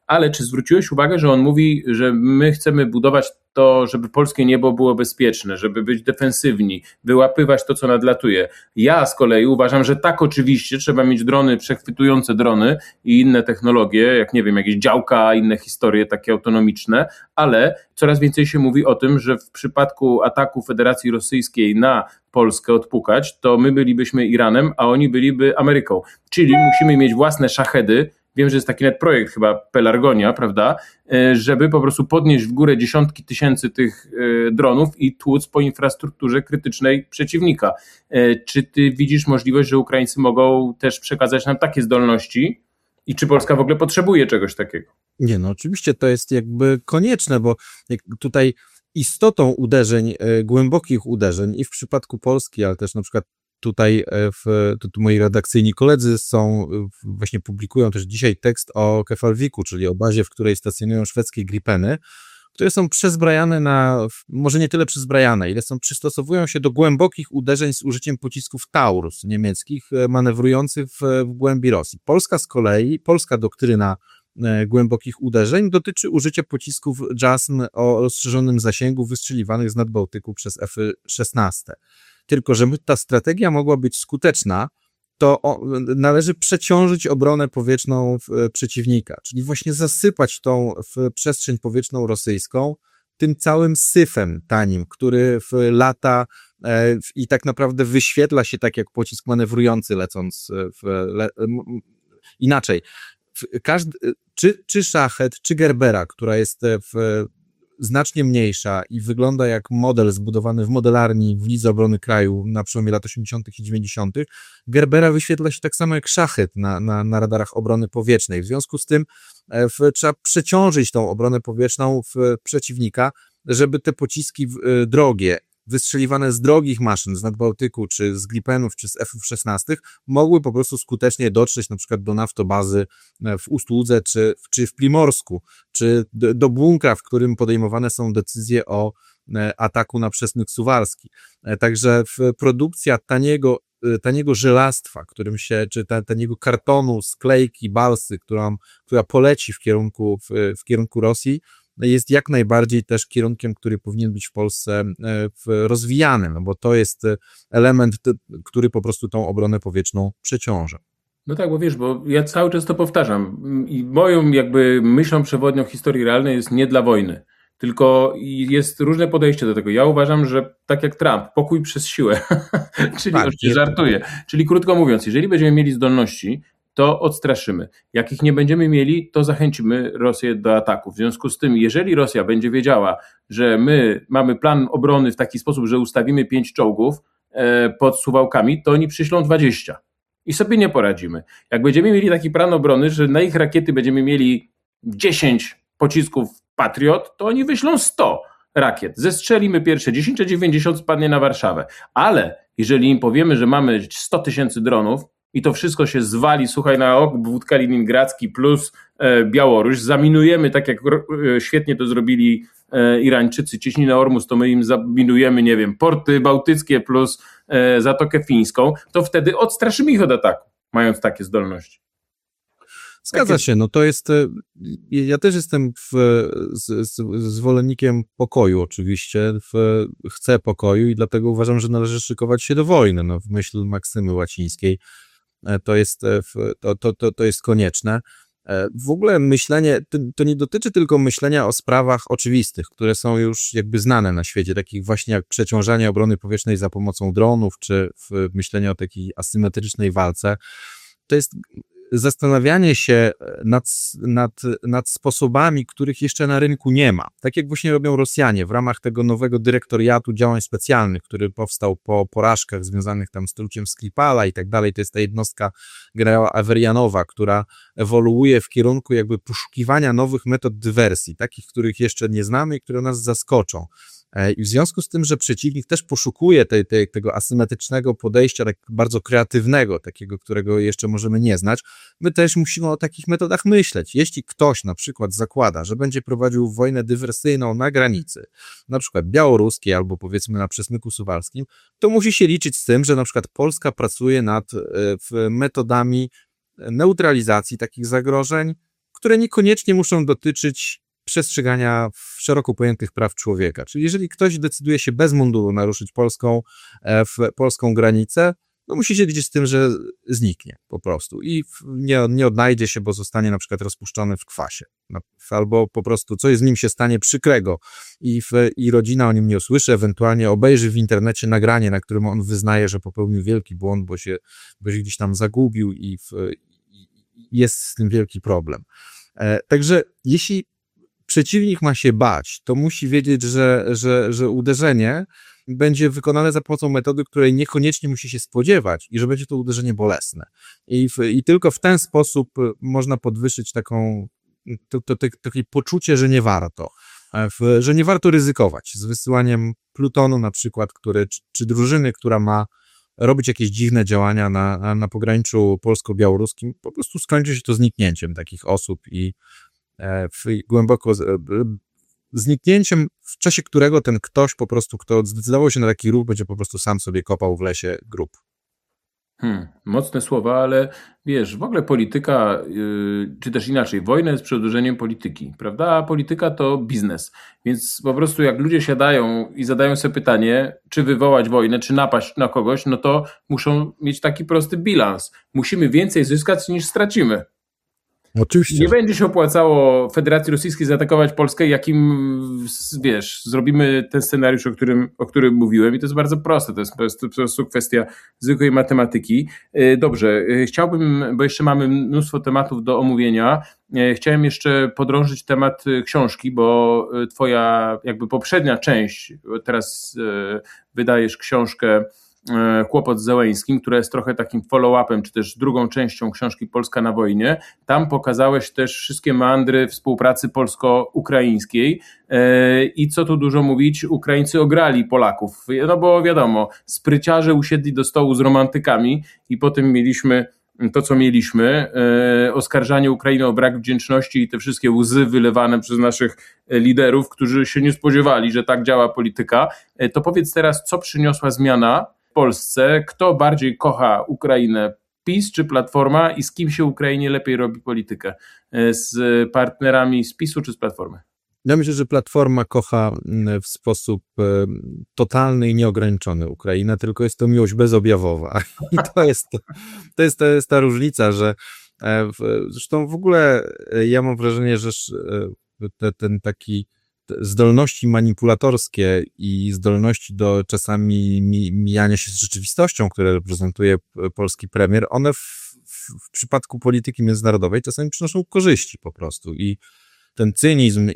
ale czy zwróciłeś uwagę, że on mówi, że my chcemy budować to, żeby polskie niebo było bezpieczne, żeby być defensywni, wyłapywać to, co nadlatuje. Ja z kolei uważam, że tak, oczywiście trzeba mieć drony, przechwytujące drony i inne technologie, jak nie wiem, jakieś działka, inne historie takie autonomiczne, ale coraz więcej się mówi o tym, że w przypadku ataku Federacji Rosyjskiej na Polskę odpukać, to my bylibyśmy Iranem, a oni byliby Ameryką. Czyli musimy mieć własne szachedy. Wiem, że jest taki nawet projekt chyba Pelargonia, prawda, żeby po prostu podnieść w górę dziesiątki tysięcy tych dronów i tłuc po infrastrukturze krytycznej przeciwnika. Czy ty widzisz możliwość, że Ukraińcy mogą też przekazać nam takie zdolności i czy Polska w ogóle potrzebuje czegoś takiego? Nie, no oczywiście to jest jakby konieczne, bo tutaj istotą uderzeń, głębokich uderzeń i w przypadku Polski, ale też na przykład tutaj tu moi redakcyjni koledzy właśnie publikują też dzisiaj tekst o Kefalviku, czyli o bazie, w której stacjonują szwedzkie Gripeny, które są przezbrajane może nie tyle przezbrajane, ile przystosowują się do głębokich uderzeń z użyciem pocisków Taurus niemieckich, manewrujących w głębi Rosji. Polska doktryna głębokich uderzeń dotyczy użycia pocisków JASM o rozszerzonym zasięgu wystrzeliwanych z Nadbałtyku przez F-16. Tylko że ta strategia mogła być skuteczna, to należy przeciążyć obronę powietrzną przeciwnika, czyli właśnie zasypać tą przestrzeń powietrzną rosyjską tym całym syfem tanim, który lata i tak naprawdę wyświetla się tak jak pocisk manewrujący lecąc inaczej. Czy Szachet, czy Gerbera, która jest znacznie mniejsza i wygląda jak model zbudowany w modelarni w Lidze Obrony Kraju na przełomie lat 80. i 90. Gerbera wyświetla się tak samo jak Szachet na radarach obrony powietrznej. W związku z tym trzeba przeciążyć tą obronę powietrzną przeciwnika, żeby te pociski drogie, wystrzeliwane z drogich maszyn z Nadbałtyku, czy z Gripenów, czy z F-16 mogły po prostu skutecznie dotrzeć na przykład do naftobazy w Ust-Łudze, czy w Primorsku, czy do bunkra, w którym podejmowane są decyzje o ataku na Przesmyk Suwalski. Także produkcja taniego żelastwa, czy taniego kartonu, sklejki, balsy, która poleci w kierunku Rosji, jest jak najbardziej też kierunkiem, który powinien być w Polsce rozwijany, no bo to jest element, który po prostu tą obronę powietrzną przeciąża. No tak, bo wiesz, bo ja cały czas to powtarzam i moją jakby myślą przewodnią historii realnej jest nie dla wojny, tylko jest różne podejście do tego. Ja uważam, że tak jak Trump, pokój przez siłę, czyli oczywiście żartuję, czyli krótko mówiąc, jeżeli będziemy mieli zdolności, to odstraszymy. Jak ich nie będziemy mieli, to zachęcimy Rosję do ataku. W związku z tym, jeżeli Rosja będzie wiedziała, że my mamy plan obrony w taki sposób, że ustawimy 5 czołgów pod Suwałkami, to oni przyślą 20 i sobie nie poradzimy. Jak będziemy mieli taki plan obrony, że na ich rakiety będziemy mieli 10 pocisków Patriot, to oni wyślą 100 rakiet. Zestrzelimy pierwsze 10, a 90 spadnie na Warszawę. Ale jeżeli im powiemy, że mamy 100 tysięcy dronów, i to wszystko się zwali, słuchaj, na obwód kaliningradzki plus Białoruś, zaminujemy tak jak świetnie to zrobili Irańczycy, Cieśninę Ormus, to my im zaminujemy, nie wiem, porty bałtyckie plus Zatokę Fińską, to wtedy odstraszymy ich od ataku, mając takie zdolności. Zgadza się, no to jest, ja też jestem zwolennikiem pokoju oczywiście, chcę pokoju i dlatego uważam, że należy szykować się do wojny, no w myśl maksymy łacińskiej, to jest konieczne. W ogóle myślenie, to nie dotyczy tylko myślenia o sprawach oczywistych, które są już jakby znane na świecie, takich właśnie jak przeciążanie obrony powietrznej za pomocą dronów, czy myślenie o takiej asymetrycznej walce. To jest zastanawianie się nad sposobami, których jeszcze na rynku nie ma. Tak jak właśnie robią Rosjanie w ramach tego nowego dyrektoriatu działań specjalnych, który powstał po porażkach związanych tam z truciem Skripala i tak dalej. To jest ta jednostka generała Awerianowa, która ewoluuje w kierunku jakby poszukiwania nowych metod dywersji, takich, których jeszcze nie znamy i które nas zaskoczą. I w związku z tym, że przeciwnik też poszukuje tego asymetrycznego podejścia, tak bardzo kreatywnego, takiego, którego jeszcze możemy nie znać, my też musimy o takich metodach myśleć. Jeśli ktoś na przykład zakłada, że będzie prowadził wojnę dywersyjną na granicy, na przykład białoruskiej albo powiedzmy na Przesmyku Suwalskim, to musi się liczyć z tym, że na przykład Polska pracuje nad metodami neutralizacji takich zagrożeń, które niekoniecznie muszą dotyczyć przestrzegania szeroko pojętych praw człowieka. Czyli jeżeli ktoś decyduje się bez munduru naruszyć polską granicę, no musi się liczyć z tym, że zniknie po prostu i nie odnajdzie się, bo zostanie na przykład rozpuszczony w kwasie. Albo po prostu coś z nim się stanie przykrego i rodzina o nim nie usłyszy, ewentualnie obejrzy w internecie nagranie, na którym on wyznaje, że popełnił wielki błąd, bo się gdzieś tam zagubił i jest z tym wielki problem. Także jeśli przeciwnik ma się bać, to musi wiedzieć, że uderzenie będzie wykonane za pomocą metody, której niekoniecznie musi się spodziewać i że będzie to uderzenie bolesne. I tylko w ten sposób można podwyższyć takie poczucie, że nie warto. Że nie warto ryzykować z wysyłaniem plutonu na przykład, czy drużyny, która ma robić jakieś dziwne działania na pograniczu polsko-białoruskim. Po prostu skończy się to zniknięciem takich osób i głęboko zniknięciem, w czasie którego ten ktoś po prostu, kto zdecydował się na taki ruch, będzie po prostu sam sobie kopał w lesie grób. Mocne słowa, ale wiesz, w ogóle polityka, czy też inaczej, wojna jest przedłużeniem polityki, prawda? A polityka to biznes. Więc po prostu jak ludzie siadają i zadają sobie pytanie, czy wywołać wojnę, czy napaść na kogoś, no to muszą mieć taki prosty bilans. Musimy więcej zyskać niż stracimy. Oczywiście. Nie będzie się opłacało Federacji Rosyjskiej zaatakować Polskę, jakim, wiesz, zrobimy ten scenariusz, o którym mówiłem i to jest bardzo proste, to jest po prostu kwestia zwykłej matematyki. Dobrze, chciałbym, bo jeszcze mamy mnóstwo tematów do omówienia, chciałem jeszcze podrążyć temat książki, bo twoja jakby poprzednia część, teraz wydajesz książkę Kłopot z Zełeńskim, która jest trochę takim follow-upem, czy też drugą częścią książki Polska na wojnie. Tam pokazałeś też wszystkie meandry współpracy polsko-ukraińskiej i co tu dużo mówić, Ukraińcy ograli Polaków, no bo wiadomo, spryciarze usiedli do stołu z romantykami i potem mieliśmy to, co mieliśmy, oskarżanie Ukrainy o brak wdzięczności i te wszystkie łzy wylewane przez naszych liderów, którzy się nie spodziewali, że tak działa polityka. To powiedz teraz, co przyniosła zmiana w Polsce? Kto bardziej kocha Ukrainę? PiS czy Platforma i z kim się Ukrainie lepiej robi politykę? Z partnerami z PiS-u czy z Platformy? Ja myślę, że Platforma kocha w sposób totalny i nieograniczony Ukrainę, tylko jest to miłość bezobjawowa. I to jest ta różnica, że zresztą w ogóle ja mam wrażenie, że ten taki zdolności manipulatorskie i zdolności do czasami mijania się z rzeczywistością, które reprezentuje polski premier, one w przypadku polityki międzynarodowej czasami przynoszą korzyści po prostu i ten cynizm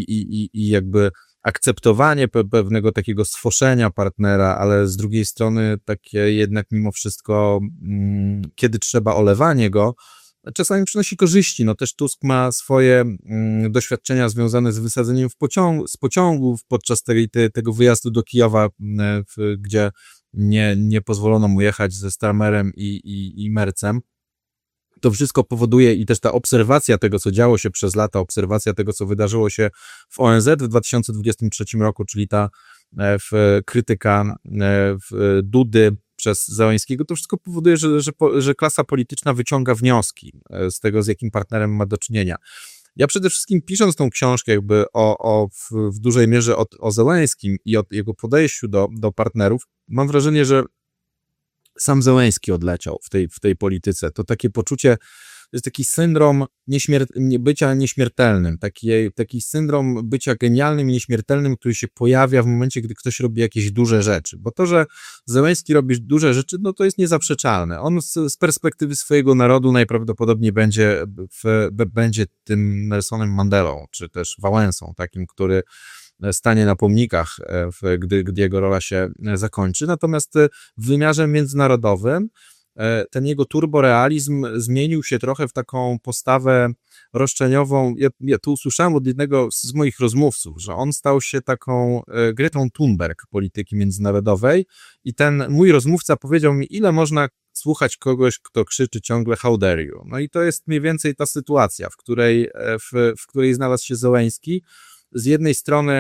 i jakby akceptowanie pewnego takiego sfoszenia partnera, ale z drugiej strony takie jednak mimo wszystko, kiedy trzeba olewanie go, czasami przynosi korzyści. No też Tusk ma swoje doświadczenia związane z wysadzeniem z pociągów podczas tego wyjazdu do Kijowa, gdzie nie pozwolono mu jechać ze Starmerem i Mercem. To wszystko powoduje i też ta obserwacja tego, co działo się przez lata, obserwacja tego, co wydarzyło się w ONZ w 2023 roku, czyli ta krytyka Dudy przez Zełeńskiego, to wszystko powoduje, że klasa polityczna wyciąga wnioski z tego, z jakim partnerem ma do czynienia. Ja przede wszystkim pisząc tą książkę jakby w dużej mierze o Zełeńskim i o jego podejściu do partnerów, mam wrażenie, że sam Zełeński odleciał w tej polityce. To takie poczucie, to jest taki syndrom bycia nieśmiertelnym, taki syndrom bycia genialnym i nieśmiertelnym, który się pojawia w momencie, gdy ktoś robi jakieś duże rzeczy. Bo to, że Zełeński robi duże rzeczy, no to jest niezaprzeczalne. On z perspektywy swojego narodu najprawdopodobniej będzie tym Nelsonem Mandelą, czy też Wałęsą, takim, który stanie na pomnikach, gdy jego rola się zakończy. Natomiast w wymiarze międzynarodowym ten jego turborealizm zmienił się trochę w taką postawę roszczeniową. Ja tu usłyszałem od jednego z moich rozmówców, że on stał się taką Gretą Thunberg polityki międzynarodowej i ten mój rozmówca powiedział mi, ile można słuchać kogoś, kto krzyczy ciągle how dare you. No i to jest mniej więcej ta sytuacja, w której znalazł się Zełeński. Z jednej strony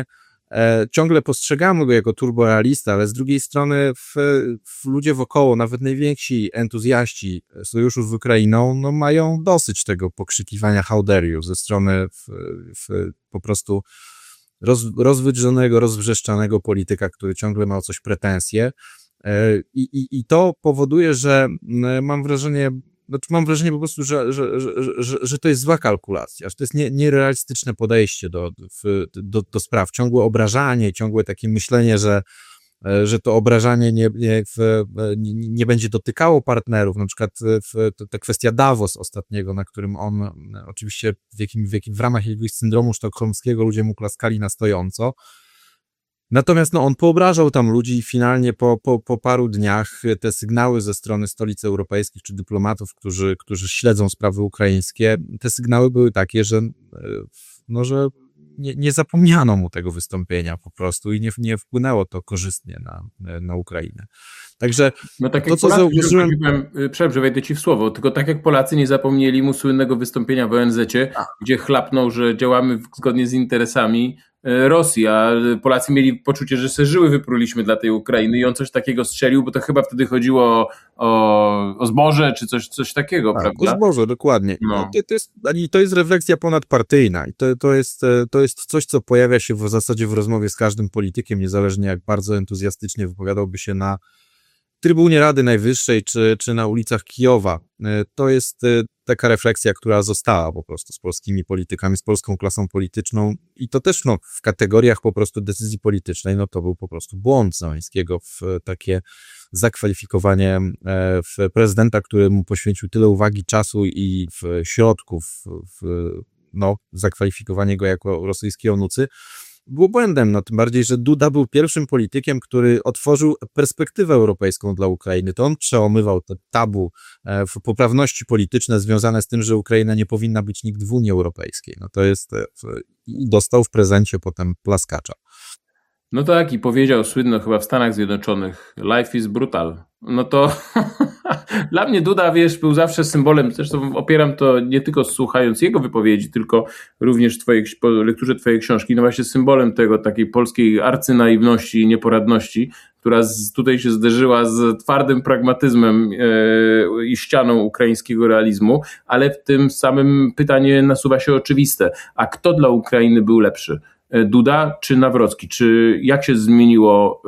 ciągle postrzegamy go jako turborealista, ale z drugiej strony ludzie wokoło, nawet najwięksi entuzjaści sojuszu z Ukrainą, no mają dosyć tego pokrzykiwania how dare you ze strony po prostu rozwydrzonego, rozwrzeszczanego polityka, który ciągle ma o coś pretensje. I to powoduje, że mam wrażenie po prostu, że to jest zła kalkulacja, że to jest nierealistyczne podejście do spraw. Ciągłe obrażanie, ciągłe takie myślenie, że to obrażanie nie będzie dotykało partnerów. Na przykład ta kwestia Davos ostatniego, na którym on oczywiście w ramach jakiegoś syndromu sztokholmskiego ludzie mu klaskali na stojąco. Natomiast on poobrażał tam ludzi i finalnie po paru dniach te sygnały ze strony stolic europejskich czy dyplomatów, którzy śledzą sprawy ukraińskie, te sygnały były takie, że nie zapomniano mu tego wystąpienia po prostu i nie wpłynęło to korzystnie na Ukrainę. Także tak to, co zauważyłem... Przepraszam, wejdę ci w słowo, tylko tak jak Polacy nie zapomnieli mu słynnego wystąpienia w ONZ-cie, gdzie chlapnął, że działamy zgodnie z interesami Rosji, a Polacy mieli poczucie, że se żyły wypruliśmy dla tej Ukrainy i on coś takiego strzelił, bo to chyba wtedy chodziło o zboże czy coś takiego, prawda? O zboże, dokładnie. No. To jest refleksja ponadpartyjna i to jest coś, co pojawia się w zasadzie w rozmowie z każdym politykiem, niezależnie jak bardzo entuzjastycznie wypowiadałby się na trybunie Rady Najwyższej czy na ulicach Kijowa. To jest taka refleksja, która została po prostu z polskimi politykami, z polską klasą polityczną i to też w kategoriach po prostu decyzji politycznej, to był po prostu błąd Zełenskiego w takie zakwalifikowanie w prezydenta, który mu poświęcił tyle uwagi, czasu i środków zakwalifikowanie go jako rosyjskiego nucy. Było błędem, tym bardziej, że Duda był pierwszym politykiem, który otworzył perspektywę europejską dla Ukrainy. To on przełamywał to tabu poprawności polityczne związane z tym, że Ukraina nie powinna być nigdy w Unii Europejskiej. To jest, dostał w prezencie potem plaskacza. No tak, i powiedział słynno chyba w Stanach Zjednoczonych, life is brutal. To dla mnie Duda, był zawsze symbolem, zresztą opieram to nie tylko słuchając jego wypowiedzi, tylko również po lekturze twojej książki, właśnie symbolem tego takiej polskiej arcynaiwności i nieporadności, która tutaj się zderzyła z twardym pragmatyzmem i ścianą ukraińskiego realizmu, ale w tym samym pytanie nasuwa się oczywiste, a kto dla Ukrainy był lepszy? Duda czy Nawrocki? Jak się zmieniło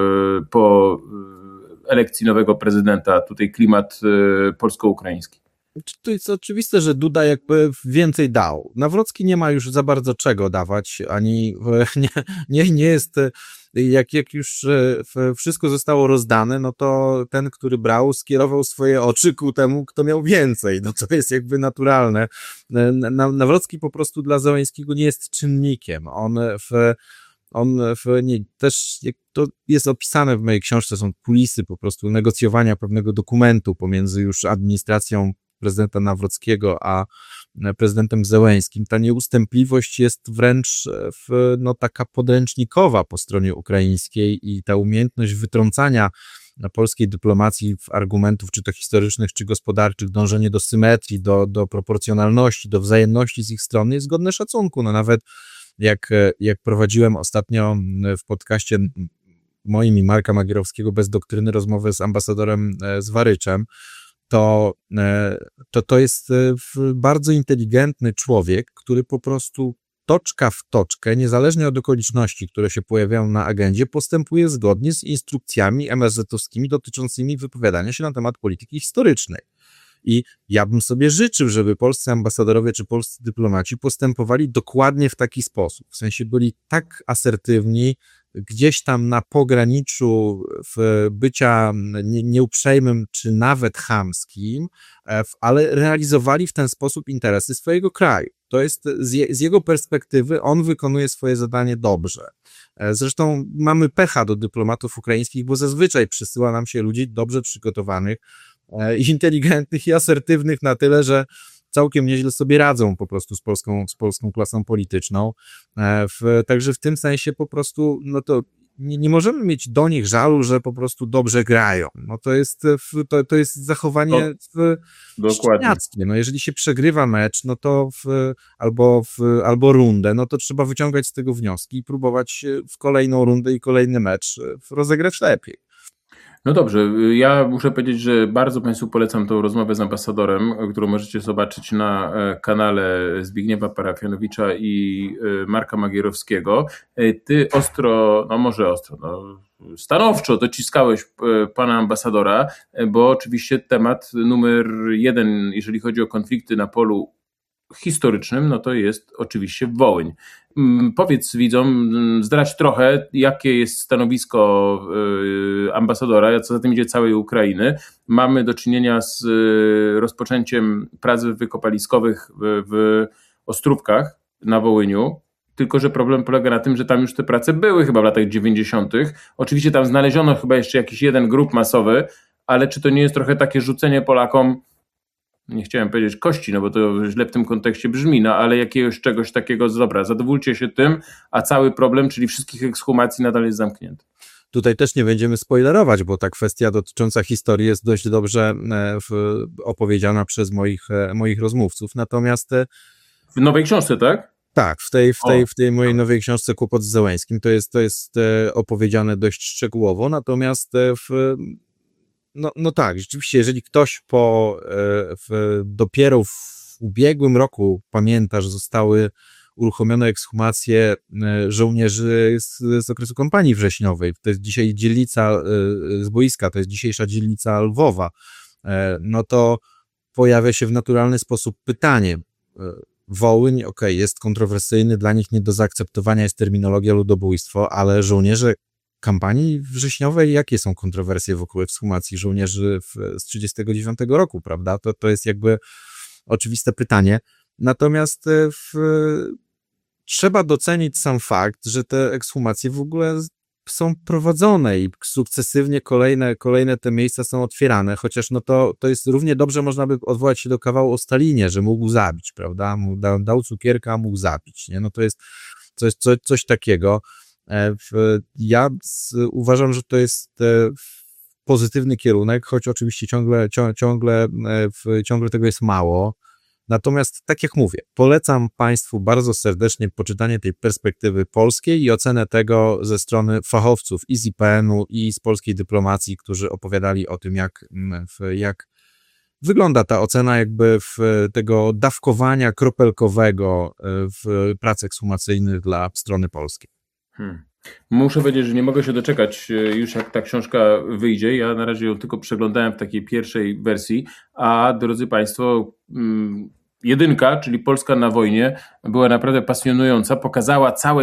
po elekcji nowego prezydenta tutaj klimat polsko-ukraiński? To jest oczywiste, że Duda jakby więcej dał. Nawrocki nie ma już za bardzo czego dawać, ani nie jest, jak już wszystko zostało rozdane, to ten, który brał, skierował swoje oczy ku temu, kto miał więcej. To jest jakby naturalne. Nawrocki po prostu dla Zełenskiego nie jest czynnikiem. Też to jest opisane w mojej książce, są kulisy po prostu negocjowania pewnego dokumentu pomiędzy już administracją prezydenta Nawrockiego a prezydentem Zełenskim. Ta nieustępliwość jest wręcz taka podręcznikowa po stronie ukraińskiej i ta umiejętność wytrącania na polskiej dyplomacji argumentów, czy to historycznych, czy gospodarczych, dążenie do symetrii, do proporcjonalności, do wzajemności z ich strony jest godne szacunku. Nawet jak prowadziłem ostatnio w podcaście moim i Marka Magierowskiego Bez Doktryny rozmowę z ambasadorem Zwaryczem, to jest bardzo inteligentny człowiek, który po prostu toczka w toczkę, niezależnie od okoliczności, które się pojawiają na agendzie, postępuje zgodnie z instrukcjami MSZ-owskimi dotyczącymi wypowiadania się na temat polityki historycznej. I ja bym sobie życzył, żeby polscy ambasadorowie czy polscy dyplomaci postępowali dokładnie w taki sposób. W sensie byli tak asertywni, gdzieś tam na pograniczu bycia nieuprzejmym czy nawet chamskim, ale realizowali w ten sposób interesy swojego kraju. To jest z jego perspektywy, on wykonuje swoje zadanie dobrze. Zresztą mamy pecha do dyplomatów ukraińskich, bo zazwyczaj przysyła nam się ludzi dobrze przygotowanych, inteligentnych i asertywnych na tyle, że całkiem nieźle sobie radzą po prostu z polską klasą polityczną. Także w tym sensie po prostu, to nie możemy mieć do nich żalu, że po prostu dobrze grają. No to jest zachowanie szczeniackie. No jeżeli się przegrywa mecz, no to albo rundę, no to trzeba wyciągać z tego wnioski i próbować w kolejną rundę i kolejny mecz rozegrać lepiej. No dobrze, ja muszę powiedzieć, że bardzo Państwu polecam tą rozmowę z ambasadorem, którą możecie zobaczyć na kanale Zbigniewa Parafianowicza i Marka Magierowskiego. Ty stanowczo dociskałeś pana ambasadora, bo oczywiście temat numer 1, jeżeli chodzi o konflikty na polu historycznym, no to jest oczywiście Wołyń. Powiedz widzom, zdradź trochę, jakie jest stanowisko ambasadora, a co za tym idzie całej Ukrainy. Mamy do czynienia z rozpoczęciem prac wykopaliskowych w Ostrówkach na Wołyniu, tylko że problem polega na tym, że tam już te prace były chyba w latach 90. Oczywiście tam znaleziono chyba jeszcze jakiś jeden grób masowy, ale czy to nie jest trochę takie rzucenie Polakom, nie chciałem powiedzieć kości, no bo to źle w tym kontekście brzmi, no ale jakiegoś czegoś takiego, dobra, zadowólcie się tym, a cały problem, czyli wszystkich ekshumacji nadal jest zamknięty. Tutaj też nie będziemy spoilerować, bo ta kwestia dotycząca historii jest dość dobrze opowiedziana przez moich rozmówców, natomiast... W nowej książce, tak? Tak, w tej mojej nowej książce Kłopot z Zełeńskim to jest opowiedziane dość szczegółowo, natomiast No tak, rzeczywiście, jeżeli ktoś dopiero w ubiegłym roku pamięta, że zostały uruchomione ekshumacje żołnierzy z okresu kampanii wrześniowej, to jest dzisiaj dzielnica z boiska, to jest dzisiejsza dzielnica Lwowa, no to pojawia się w naturalny sposób pytanie. Wołyń, jest kontrowersyjny, dla nich nie do zaakceptowania jest terminologia ludobójstwo, ale żołnierze kampanii wrześniowej, jakie są kontrowersje wokół ekshumacji żołnierzy z 1939 roku, prawda? To jest jakby oczywiste pytanie. Natomiast trzeba docenić sam fakt, że te ekshumacje w ogóle są prowadzone i sukcesywnie kolejne te miejsca są otwierane, chociaż no to jest równie dobrze, można by odwołać się do kawału o Stalinie, że mógł zabić, prawda? Dał cukierka, a mógł zabić, nie? No to jest coś takiego. Ja uważam, że to jest pozytywny kierunek, choć oczywiście ciągle tego jest mało. Natomiast, tak jak mówię, polecam Państwu bardzo serdecznie poczytanie tej perspektywy polskiej i ocenę tego ze strony fachowców i z IPN-u, i z polskiej dyplomacji, którzy opowiadali o tym, jak wygląda ta ocena jakby tego dawkowania kropelkowego w prac ekshumacyjnych dla strony polskiej. Muszę powiedzieć, że nie mogę się doczekać już jak ta książka wyjdzie. Ja na razie ją tylko przeglądałem w takiej pierwszej wersji, a drodzy Państwo, jedynka, czyli Polska na wojnie, była naprawdę pasjonująca, pokazała całe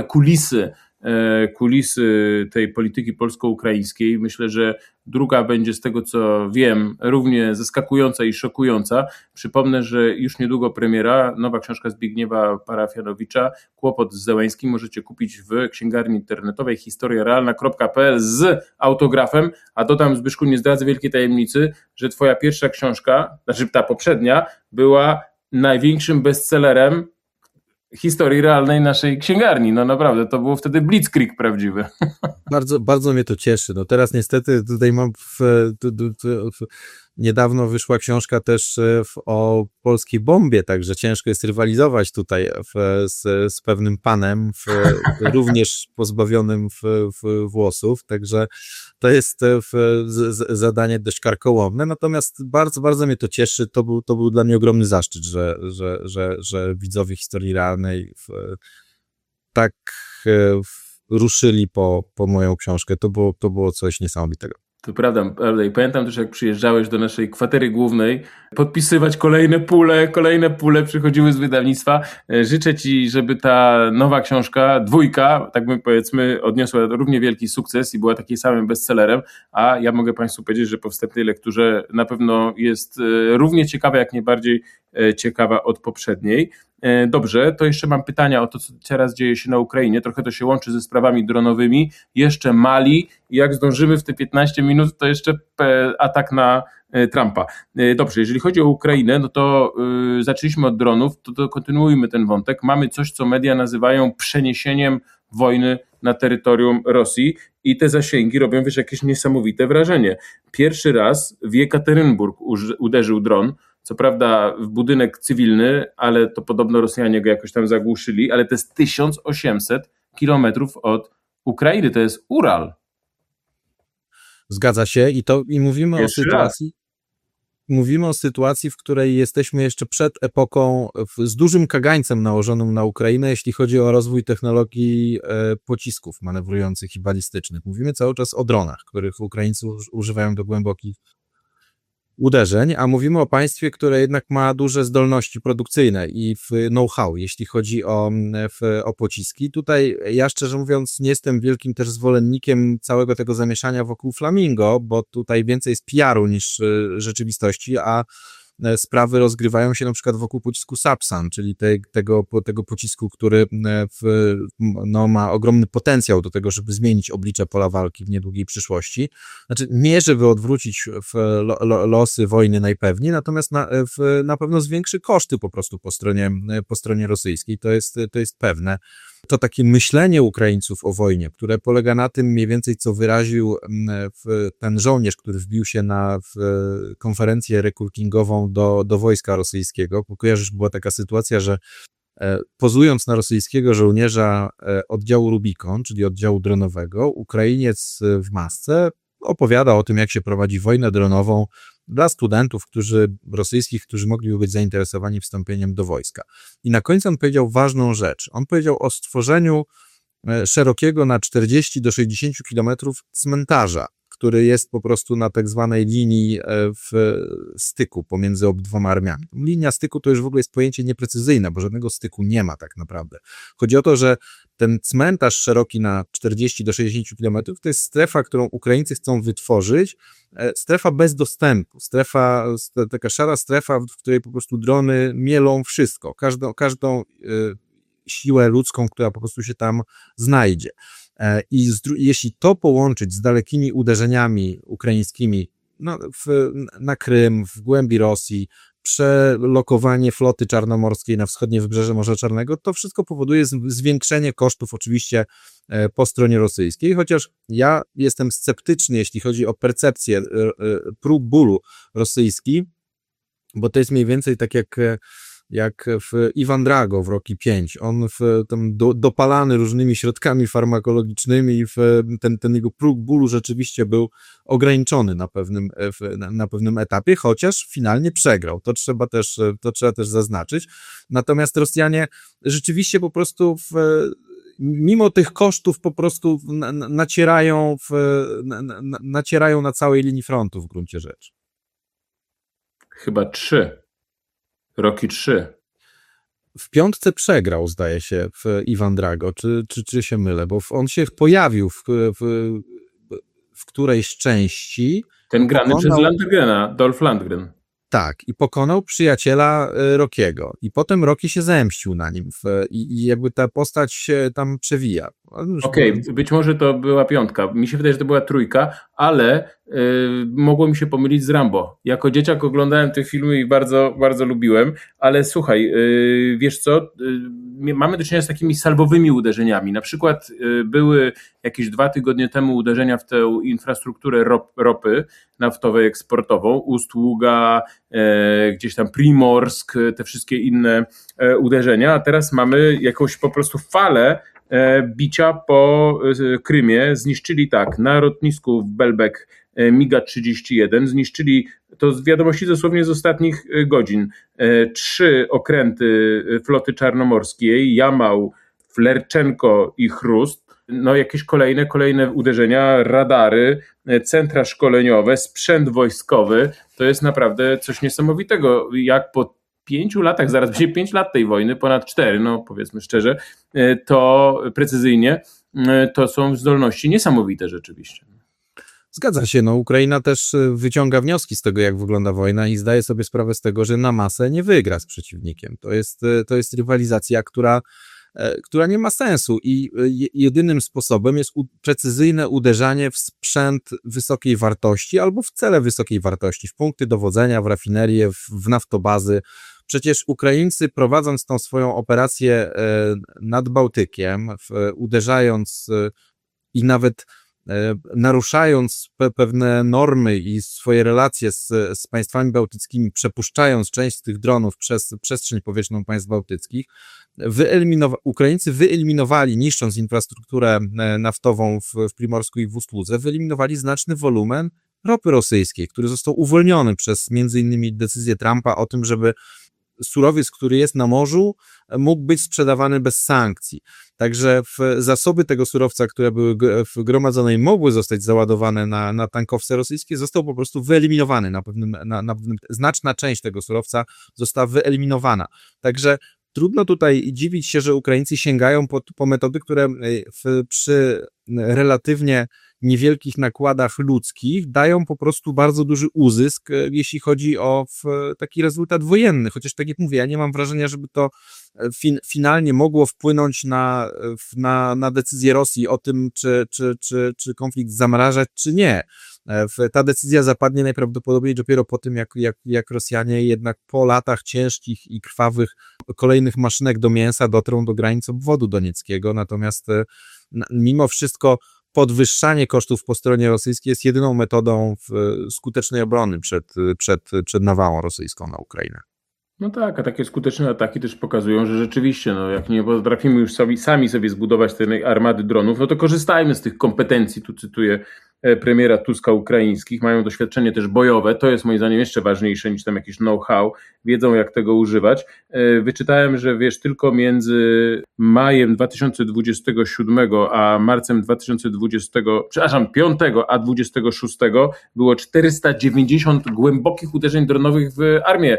kulisy tej polityki polsko-ukraińskiej. Myślę, że druga będzie, z tego co wiem, równie zaskakująca i szokująca. Przypomnę, że już niedługo premiera, nowa książka Zbigniewa Parafianowicza, Kłopot z Zełeńskim, możecie kupić w księgarni internetowej historiarealna.pl z autografem, a dodam, Zbyszku, nie zdradzę wielkiej tajemnicy, że twoja pierwsza książka, znaczy ta poprzednia, była największym bestsellerem historii realnej naszej księgarni. No naprawdę, to było wtedy blitzkrieg prawdziwy. Bardzo, bardzo mnie to cieszy. No teraz niestety tutaj mam niedawno wyszła książka też o polskiej bombie, także ciężko jest rywalizować tutaj z pewnym panem, również pozbawionym włosów, także to jest zadanie dość karkołomne, natomiast bardzo, bardzo mnie to cieszy. To był dla mnie ogromny zaszczyt, że widzowie historii realnej tak ruszyli po moją książkę. To było coś niesamowitego. To prawda. I pamiętam też, jak przyjeżdżałeś do naszej kwatery głównej podpisywać kolejne pule przychodziły z wydawnictwa. Życzę Ci, żeby ta nowa książka, dwójka, tak bym powiedzmy, odniosła równie wielki sukces i była takim samym bestsellerem, a ja mogę Państwu powiedzieć, że po wstępnej lekturze na pewno jest równie ciekawa, jak nie bardziej ciekawa od poprzedniej. Dobrze, to jeszcze mam pytania o to, co teraz dzieje się na Ukrainie. Trochę to się łączy ze sprawami dronowymi. Jeszcze Mali. Jak zdążymy w te 15 minut, to jeszcze atak na Trumpa. Dobrze, jeżeli chodzi o Ukrainę, no to zaczęliśmy od dronów, to kontynuujmy ten wątek. Mamy coś, co media nazywają przeniesieniem wojny na terytorium Rosji i te zasięgi robią, wiesz, jakieś niesamowite wrażenie. Pierwszy raz w Jekaterynburg uderzył dron, co prawda w budynek cywilny, ale to podobno Rosjanie go jakoś tam zagłuszyli, ale to jest 1800 kilometrów od Ukrainy, to jest Ural. Zgadza się i mówimy Pierwszy o sytuacji. Mówimy o sytuacji, w której jesteśmy jeszcze przed epoką z dużym kagańcem nałożonym na Ukrainę, jeśli chodzi o rozwój technologii pocisków manewrujących i balistycznych. Mówimy cały czas o dronach, których Ukraińcy używają do głębokich uderzeń, a mówimy o państwie, które jednak ma duże zdolności produkcyjne i know-how, jeśli chodzi o pociski. Tutaj ja szczerze mówiąc nie jestem wielkim też zwolennikiem całego tego zamieszania wokół Flamingo, bo tutaj więcej jest PR-u niż rzeczywistości, a sprawy rozgrywają się na przykład wokół pocisku Sapsan, czyli tego pocisku, który ma ogromny potencjał do tego, żeby zmienić oblicze pola walki w niedługiej przyszłości. Znaczy nie, żeby odwrócić losy wojny najpewniej, natomiast na pewno zwiększy koszty po prostu po stronie rosyjskiej. To jest pewne. To takie myślenie Ukraińców o wojnie, które polega na tym mniej więcej, co wyraził ten żołnierz, który wbił się na konferencję rekrutingową do wojska rosyjskiego. Kojarzysz, była taka sytuacja, że pozując na rosyjskiego żołnierza oddziału Rubikon, czyli oddziału dronowego, Ukrainiec w masce opowiada o tym, jak się prowadzi wojnę dronową dla studentów rosyjskich, którzy mogliby być zainteresowani wstąpieniem do wojska. I na końcu on powiedział ważną rzecz. On powiedział o stworzeniu szerokiego na 40 do 60 kilometrów cmentarza, który jest po prostu na tak zwanej linii w styku pomiędzy obydwoma armiami. Linia styku to już w ogóle jest pojęcie nieprecyzyjne, bo żadnego styku nie ma tak naprawdę. Chodzi o to, że ten cmentarz szeroki na 40 do 60 kilometrów to jest strefa, którą Ukraińcy chcą wytworzyć, strefa bez dostępu, taka szara strefa, w której po prostu drony mielą wszystko, każdą siłę ludzką, która po prostu się tam znajdzie. I jeśli to połączyć z dalekimi uderzeniami ukraińskimi na Krym, w głębi Rosji, przelokowanie floty czarnomorskiej na wschodnie wybrzeże Morza Czarnego, to wszystko powoduje zwiększenie kosztów oczywiście po stronie rosyjskiej, chociaż ja jestem sceptyczny, jeśli chodzi o percepcję prób bólu rosyjski, bo to jest mniej więcej tak jak w Iwan Drago w Rocky 5. On tam dopalany różnymi środkami farmakologicznymi, ten jego próg bólu rzeczywiście był ograniczony na pewnym etapie, chociaż finalnie przegrał. To trzeba też zaznaczyć. Natomiast Rosjanie rzeczywiście po prostu mimo tych kosztów po prostu nacierają na całej linii frontu w gruncie rzeczy. Chyba 3. Rocky 3. W piątce przegrał, zdaje się, w Iwan Drago, czy się mylę, bo on się pojawił w którejś części. Ten grany przez Landgrena, Dolph Lundgren. Tak, i pokonał przyjaciela Rockiego. I potem Rocky się zemścił na nim i jakby ta postać się tam przewija. Okej, być może to była 5. Mi się wydaje, że to była 3, ale mogło mi się pomylić z Rambo. Jako dzieciak oglądałem te filmy i bardzo, bardzo lubiłem, ale słuchaj, wiesz co, mamy do czynienia z takimi salwowymi uderzeniami. Na przykład były jakieś 2 tygodnie temu uderzenia w tę infrastrukturę ropy naftowej eksportową, Ust-Ługa, gdzieś tam Primorsk, te wszystkie inne uderzenia, a teraz mamy jakąś po prostu falę bicia po Krymie. Zniszczyli na lotnisku w Belbek MiG-31, zniszczyli, to z wiadomości dosłownie z ostatnich godzin, 3 okręty floty czarnomorskiej, Jamał, Flerczenko i Chrust. No jakieś kolejne uderzenia, radary, centra szkoleniowe, sprzęt wojskowy. To jest naprawdę coś niesamowitego, jak po 5 latach, zaraz będzie 5 lat tej wojny, ponad 4, no powiedzmy szczerze, to precyzyjnie, to są zdolności niesamowite rzeczywiście. Zgadza się, Ukraina też wyciąga wnioski z tego, jak wygląda wojna i zdaje sobie sprawę z tego, że na masę nie wygra z przeciwnikiem. To jest rywalizacja, która nie ma sensu i jedynym sposobem jest precyzyjne uderzanie w sprzęt wysokiej wartości albo w cele wysokiej wartości, w punkty dowodzenia, w rafinerię, w naftobazy, Przecież Ukraińcy, prowadząc tą swoją operację nad Bałtykiem, uderzając i nawet naruszając pewne normy i swoje relacje z państwami bałtyckimi, przepuszczając część z tych dronów przez przestrzeń powietrzną państw bałtyckich, Ukraińcy wyeliminowali, niszcząc infrastrukturę naftową w Primorsku i w Ust-Ludze, wyeliminowali znaczny wolumen ropy rosyjskiej, który został uwolniony przez między innymi decyzję Trumpa o tym, żeby surowiec, który jest na morzu, mógł być sprzedawany bez sankcji. Także zasoby tego surowca, które były gromadzone i mogły zostać załadowane na tankowce rosyjskie, został po prostu wyeliminowany. Znaczna część tego surowca została wyeliminowana. Także trudno tutaj dziwić się, że Ukraińcy sięgają po metody, które przy relatywnie niewielkich nakładach ludzkich dają po prostu bardzo duży uzysk, jeśli chodzi o taki rezultat wojenny. Chociaż tak jak mówię, ja nie mam wrażenia, żeby to finalnie mogło wpłynąć na decyzję Rosji o tym, czy konflikt zamrażać, czy nie. Ta decyzja zapadnie najprawdopodobniej dopiero po tym, jak Rosjanie jednak po latach ciężkich i krwawych kolejnych maszynek do mięsa dotrą do granic obwodu donieckiego. Natomiast mimo wszystko podwyższanie kosztów po stronie rosyjskiej jest jedyną metodą skutecznej obrony przed nawałą rosyjską na Ukrainę. No tak, a takie skuteczne ataki też pokazują, że rzeczywiście, jak nie potrafimy już sami sobie zbudować tej armady dronów, to korzystajmy z tych kompetencji, tu cytuję premiera Tuska ukraińskich, mają doświadczenie też bojowe, to jest moim zdaniem jeszcze ważniejsze niż tam jakieś know-how, wiedzą jak tego używać. Wyczytałem, że tylko między majem 2027 a marcem 5 a 26 było 490 głębokich uderzeń dronowych w armię,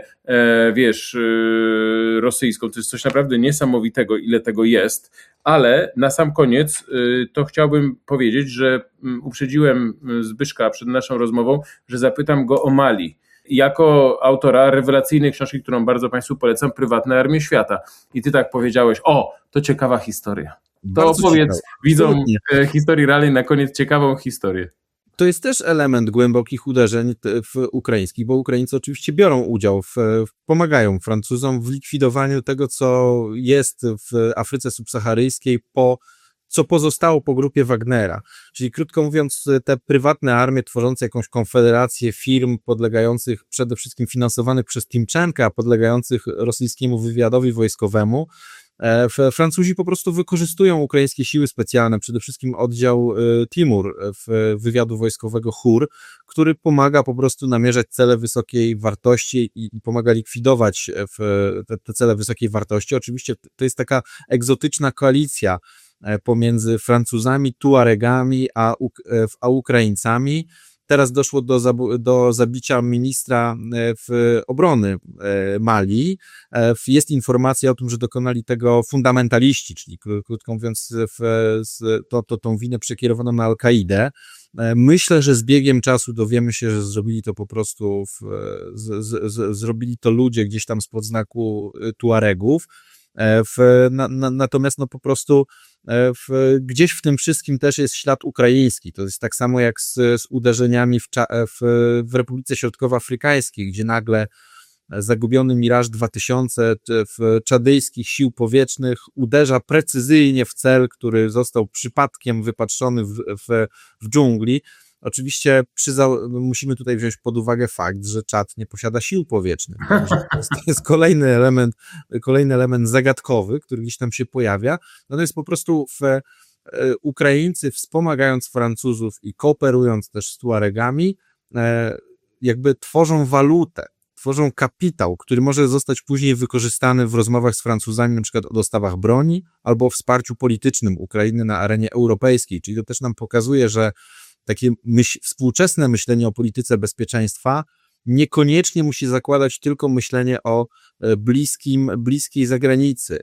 rosyjską. To jest coś naprawdę niesamowitego, ile tego jest, ale na sam koniec to chciałbym powiedzieć, że uprzedziłem Zbyszka przed naszą rozmową, że zapytam go o Mali. Jako autora rewelacyjnej książki, którą bardzo Państwu polecam, Prywatne Armie Świata. I ty tak powiedziałeś, to ciekawa historia. To opowiedz widzom historii realnej na koniec ciekawą historię. To jest też element głębokich uderzeń ukraińskich, bo Ukraińcy oczywiście biorą udział, pomagają Francuzom w likwidowaniu tego, co jest w Afryce subsaharyjskiej, co pozostało po grupie Wagnera. Czyli krótko mówiąc, te prywatne armie tworzące jakąś konfederację firm podlegających, przede wszystkim finansowanych przez Timczenka, podlegających rosyjskiemu wywiadowi wojskowemu, Francuzi po prostu wykorzystują ukraińskie siły specjalne, przede wszystkim oddział Timur wywiadu wojskowego HUR, który pomaga po prostu namierzać cele wysokiej wartości i pomaga likwidować te cele wysokiej wartości. Oczywiście to jest taka egzotyczna koalicja pomiędzy Francuzami, Tuaregami a Ukraińcami. Teraz doszło do zabicia ministra obrony Mali. Jest informacja o tym, że dokonali tego fundamentaliści, czyli krótko mówiąc tą winę przekierowano na Al-Kaidę. Myślę, że z biegiem czasu dowiemy się, że zrobili to po prostu zrobili to ludzie gdzieś tam spod znaku Tuaregów. Natomiast po prostu gdzieś w tym wszystkim też jest ślad ukraiński. To jest tak samo jak z uderzeniami w Republice Środkowoafrykańskiej, gdzie nagle zagubiony Mirage 2000 czadyjskich sił powietrznych uderza precyzyjnie w cel, który został przypadkiem wypatrzony w dżungli. Oczywiście musimy tutaj wziąć pod uwagę fakt, że Czad nie posiada sił powietrznych. To jest kolejny element zagadkowy, który gdzieś tam się pojawia. No to jest po prostu Ukraińcy, wspomagając Francuzów i kooperując też z Tuaregami, jakby tworzą walutę, tworzą kapitał, który może zostać później wykorzystany w rozmowach z Francuzami, na przykład o dostawach broni albo o wsparciu politycznym Ukrainy na arenie europejskiej. Czyli to też nam pokazuje, że takie współczesne myślenie o polityce bezpieczeństwa niekoniecznie musi zakładać tylko myślenie o bliskiej zagranicy,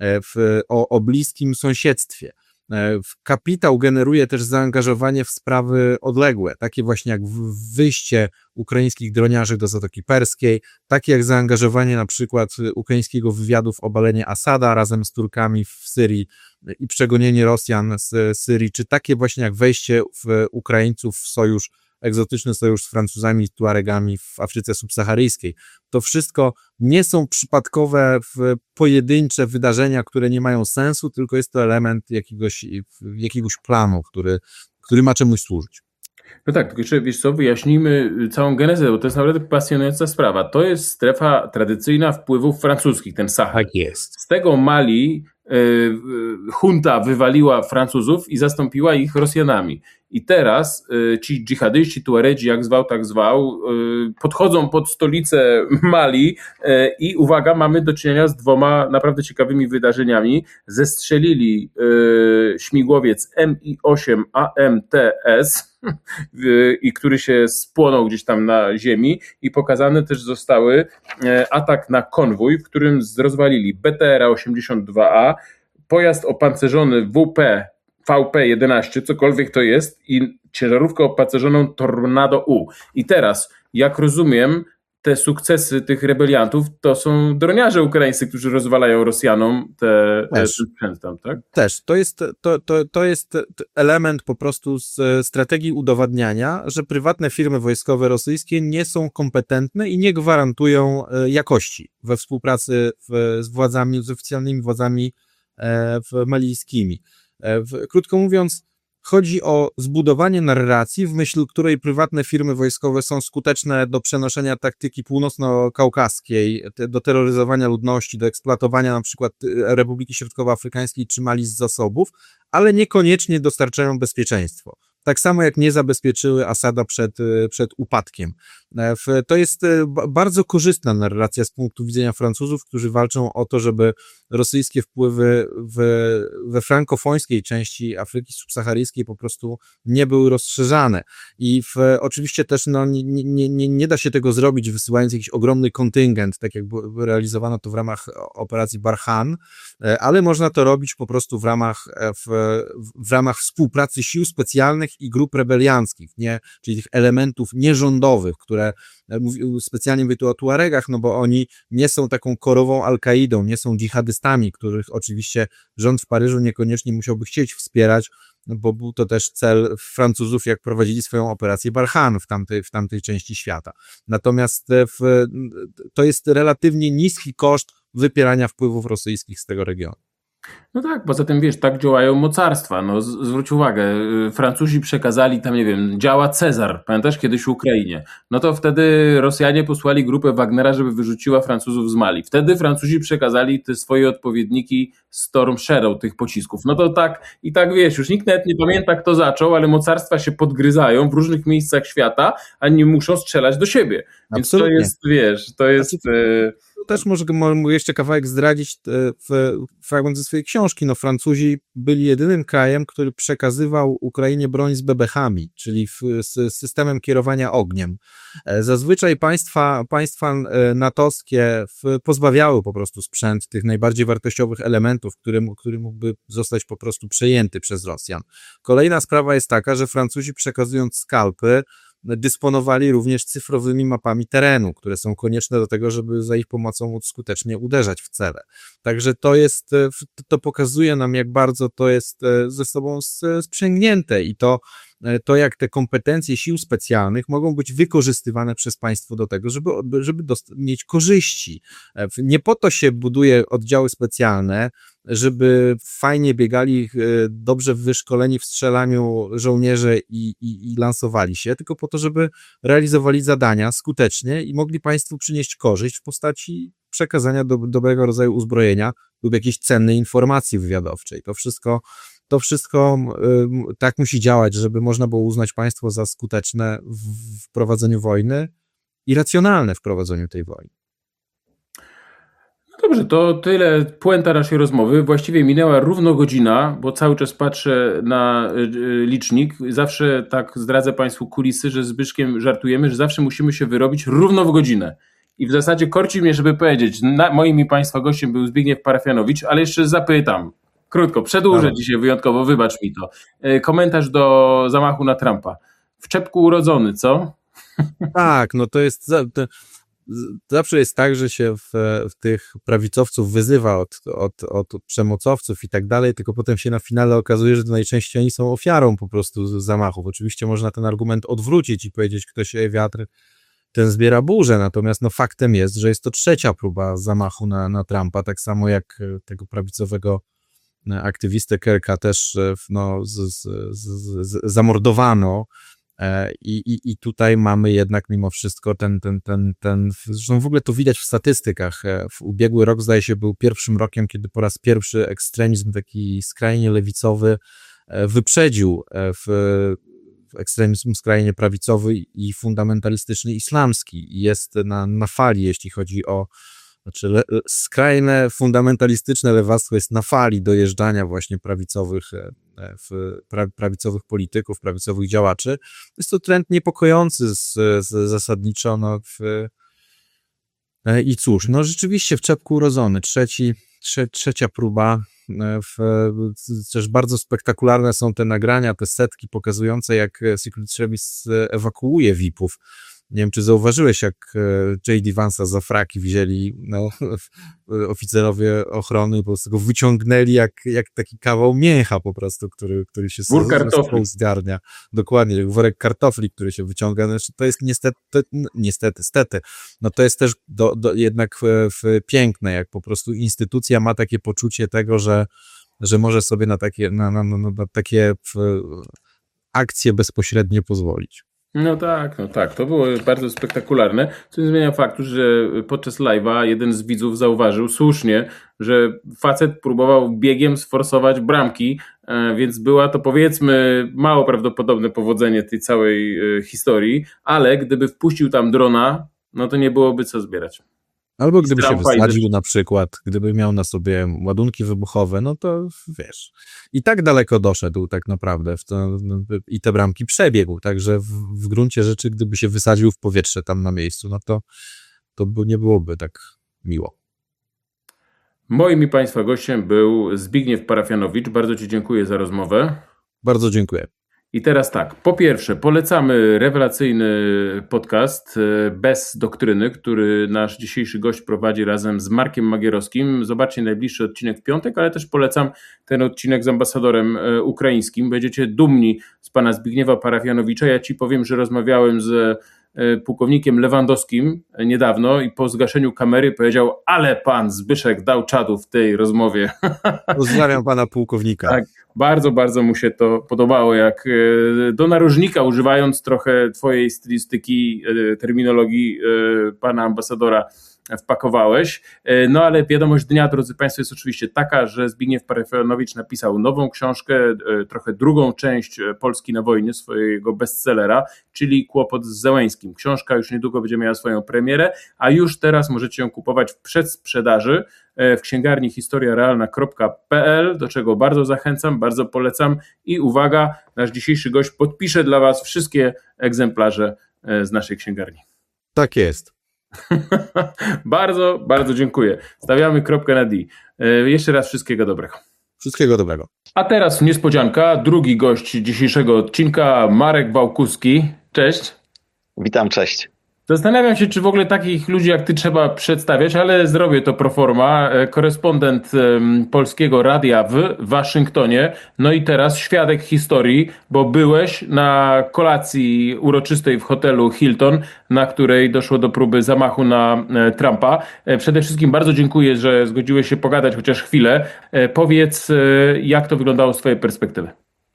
o bliskim sąsiedztwie. Kapitał generuje też zaangażowanie w sprawy odległe, takie właśnie jak wyjście ukraińskich droniarzy do Zatoki Perskiej, takie jak zaangażowanie na przykład ukraińskiego wywiadu w obalenie Asada razem z Turkami w Syrii i przegonienie Rosjan z Syrii, czy takie właśnie jak wejście Ukraińców w sojusz egzotyczny sojusz z Francuzami i Tuaregami w Afryce subsaharyjskiej. To wszystko nie są przypadkowe, pojedyncze wydarzenia, które nie mają sensu, tylko jest to element jakiegoś planu, który ma czemuś służyć. No tak, tylko jeszcze wiesz co, wyjaśnijmy całą genezę, bo to jest naprawdę pasjonująca sprawa. To jest strefa tradycyjna wpływów francuskich, ten Sahel. Tak jest. Z tego Mali junta wywaliła Francuzów i zastąpiła ich Rosjanami. I teraz ci dżihadyści, Tuaredzi, jak zwał, tak zwał, podchodzą pod stolicę Mali i uwaga, mamy do czynienia z dwoma naprawdę ciekawymi wydarzeniami. Zestrzelili śmigłowiec Mi-8 AMTS, i który się spłonął gdzieś tam na ziemi, i pokazane też zostały atak na konwój, w którym rozwalili BTR-82A, pojazd opancerzony VP-11, cokolwiek to jest, i ciężarówkę opancerzoną Tornado U. I teraz, jak rozumiem, te sukcesy tych rebeliantów to są droniarze ukraińscy, którzy rozwalają Rosjanom ten sprzęt tam, tak? Też. To jest element po prostu z strategii udowadniania, że prywatne firmy wojskowe rosyjskie nie są kompetentne i nie gwarantują jakości we współpracy z władzami, z oficjalnymi władzami malijskimi. Krótko mówiąc, chodzi o zbudowanie narracji, w myśl której prywatne firmy wojskowe są skuteczne do przenoszenia taktyki północno-kaukaskiej, do terroryzowania ludności, do eksploatowania na przykład Republiki Środkowoafrykańskiej czy Mali z zasobów, ale niekoniecznie dostarczają bezpieczeństwo. Tak samo jak nie zabezpieczyły Asada przed upadkiem. To jest bardzo korzystna narracja z punktu widzenia Francuzów, którzy walczą o to, żeby rosyjskie wpływy we frankofońskiej części Afryki subsaharyjskiej po prostu nie były rozszerzane. I oczywiście też nie da się tego zrobić, wysyłając jakiś ogromny kontyngent, tak jak realizowano to w ramach operacji Barkhane, ale można to robić po prostu w ramach współpracy sił specjalnych i grup rebelianckich, czyli tych elementów nierządowych, które specjalnie mówię tu o Tuaregach, no bo oni nie są taką korową Al-Kaidą, nie są dżihadystami, których oczywiście rząd w Paryżu niekoniecznie musiałby chcieć wspierać, bo był to też cel Francuzów, jak prowadzili swoją operację Barkhane w tamtej części świata. Natomiast to jest relatywnie niski koszt wypierania wpływów rosyjskich z tego regionu. No tak, poza tym wiesz, tak działają mocarstwa. No, zwróć uwagę, Francuzi przekazali tam, nie wiem, działa Cezar, pamiętasz, kiedyś w Ukrainie. No to wtedy Rosjanie posłali grupę Wagnera, żeby wyrzuciła Francuzów z Mali. Wtedy Francuzi przekazali te swoje odpowiedniki Storm Shadow, tych pocisków. No to tak, i tak wiesz, już nikt nawet nie pamięta, kto zaczął, ale mocarstwa się podgryzają w różnych miejscach świata, a nie muszą strzelać do siebie. Więc absolutnie. To jest, wiesz, to jest... Też mogę jeszcze kawałek zdradzić fragment ze swojej książki. No, Francuzi byli jedynym krajem, który przekazywał Ukrainie broń z bebechami, czyli z systemem kierowania ogniem. Zazwyczaj państwa natowskie pozbawiały po prostu sprzęt tych najbardziej wartościowych elementów, który mógłby zostać po prostu przejęty przez Rosjan. Kolejna sprawa jest taka, że Francuzi, przekazując skalpy, dysponowali również cyfrowymi mapami terenu, które są konieczne do tego, żeby za ich pomocą móc skutecznie uderzać w cele. Także to pokazuje nam, jak bardzo to jest ze sobą sprzęgnięte i to jak te kompetencje sił specjalnych mogą być wykorzystywane przez państwo do tego, żeby mieć korzyści. Nie po to się buduje oddziały specjalne, żeby fajnie biegali, dobrze wyszkoleni w strzelaniu żołnierze i lansowali się, tylko po to, żeby realizowali zadania skutecznie i mogli państwu przynieść korzyść w postaci przekazania dobrego rodzaju uzbrojenia lub jakiejś cennej informacji wywiadowczej. To wszystko tak musi działać, żeby można było uznać państwo za skuteczne w prowadzeniu wojny i racjonalne w prowadzeniu tej wojny. No dobrze, to tyle puenta naszej rozmowy. Właściwie minęła równo godzina, bo cały czas patrzę na licznik. Zawsze tak zdradzę Państwu kulisy, że z Zbyszkiem żartujemy, że zawsze musimy się wyrobić równo w godzinę. I w zasadzie korci mnie, żeby powiedzieć, moim i Państwa gościem był Zbigniew Parafianowicz, ale jeszcze zapytam. Krótko, przedłużę dzisiaj wyjątkowo, wybacz mi to. Komentarz do zamachu na Trumpa. W czepku urodzony, co? Tak, no to jest... zawsze jest tak, że się w tych prawicowców wyzywa od przemocowców i tak dalej, tylko potem się na finale okazuje, że to najczęściej oni są ofiarą po prostu zamachów. Oczywiście można ten argument odwrócić i powiedzieć, kto sieje wiatr, ten zbiera burzę, natomiast faktem jest, że jest to trzecia próba zamachu na Trumpa, tak samo jak tego prawicowego aktywistę Kirka też zamordowano. I tutaj mamy jednak mimo wszystko zresztą w ogóle to widać w statystykach. W ubiegły rok, zdaje się, był pierwszym rokiem, kiedy po raz pierwszy ekstremizm taki skrajnie lewicowy wyprzedził ekstremizm skrajnie prawicowy i fundamentalistyczny islamski. Jest na fali, jeśli chodzi o skrajne, fundamentalistyczne lewactwo jest na fali dojeżdżania właśnie prawicowych polityków, prawicowych działaczy. Jest to trend niepokojący zasadniczo. I cóż, rzeczywiście w czepku urodzony. Trzecia próba. Też bardzo spektakularne są te nagrania, te setki pokazujące, jak Secret Service ewakuuje VIP-ów. Nie wiem, czy zauważyłeś, jak J.D. Vance'a za fraki wzięli oficerowie ochrony, po prostu go wyciągnęli jak taki kawał mięcha po prostu, który się zgarnia. Dokładnie, jak worek kartofli, który się wyciąga. To jest niestety. To jest też jednak piękne, jak po prostu instytucja ma takie poczucie tego, że może sobie na takie akcje bezpośrednio pozwolić. No tak, to było bardzo spektakularne, co nie zmienia faktu, że podczas live'a jeden z widzów zauważył słusznie, że facet próbował biegiem sforsować bramki, więc była to, powiedzmy, mało prawdopodobne powodzenie tej całej historii, ale gdyby wpuścił tam drona, to nie byłoby co zbierać. Albo gdyby się wysadził na przykład, gdyby miał na sobie ładunki wybuchowe, to wiesz. I tak daleko doszedł tak naprawdę i te bramki przebiegł, także w gruncie rzeczy, gdyby się wysadził w powietrze tam na miejscu, to nie byłoby tak miło. Moim i Państwa gościem był Zbigniew Parafianowicz. Bardzo Ci dziękuję za rozmowę. Bardzo dziękuję. I teraz tak, po pierwsze polecamy rewelacyjny podcast Bez Doktryny, który nasz dzisiejszy gość prowadzi razem z Markiem Magierowskim. Zobaczcie najbliższy odcinek w piątek, ale też polecam ten odcinek z ambasadorem ukraińskim. Będziecie dumni z pana Zbigniewa Parafianowicza. Ja Ci powiem, że rozmawiałem z pułkownikiem Lewandowskim niedawno i po zgaszeniu kamery powiedział, ale pan Zbyszek dał czadu w tej rozmowie. Pozdrawiam pana pułkownika. Tak, bardzo, bardzo mu się to podobało, jak do narożnika, używając trochę twojej stylistyki, terminologii pana ambasadora wpakowałeś. Ale wiadomość dnia, drodzy Państwo, jest oczywiście taka, że Zbigniew Parafianowicz napisał nową książkę, trochę drugą część Polski na wojnie, swojego bestsellera, czyli Kłopot z Zełeńskim. Książka już niedługo będzie miała swoją premierę, a już teraz możecie ją kupować w przedsprzedaży w księgarni historiarealna.pl, do czego bardzo zachęcam, bardzo polecam i uwaga, nasz dzisiejszy gość podpisze dla Was wszystkie egzemplarze z naszej księgarni. Tak jest. Bardzo, bardzo dziękuję. Stawiamy kropkę na D. Jeszcze raz wszystkiego dobrego. Wszystkiego dobrego. A teraz niespodzianka. Drugi gość dzisiejszego odcinka, Marek Wałkuski. Cześć. Witam, cześć. Zastanawiam się, czy w ogóle takich ludzi jak ty trzeba przedstawiać, ale zrobię to pro forma. Korespondent Polskiego Radia w Waszyngtonie. No i teraz świadek historii, bo byłeś na kolacji uroczystej w hotelu Hilton, na której doszło do próby zamachu na Trumpa. Przede wszystkim bardzo dziękuję, że zgodziłeś się pogadać chociaż chwilę. Powiedz, jak to wyglądało z twojej perspektywy?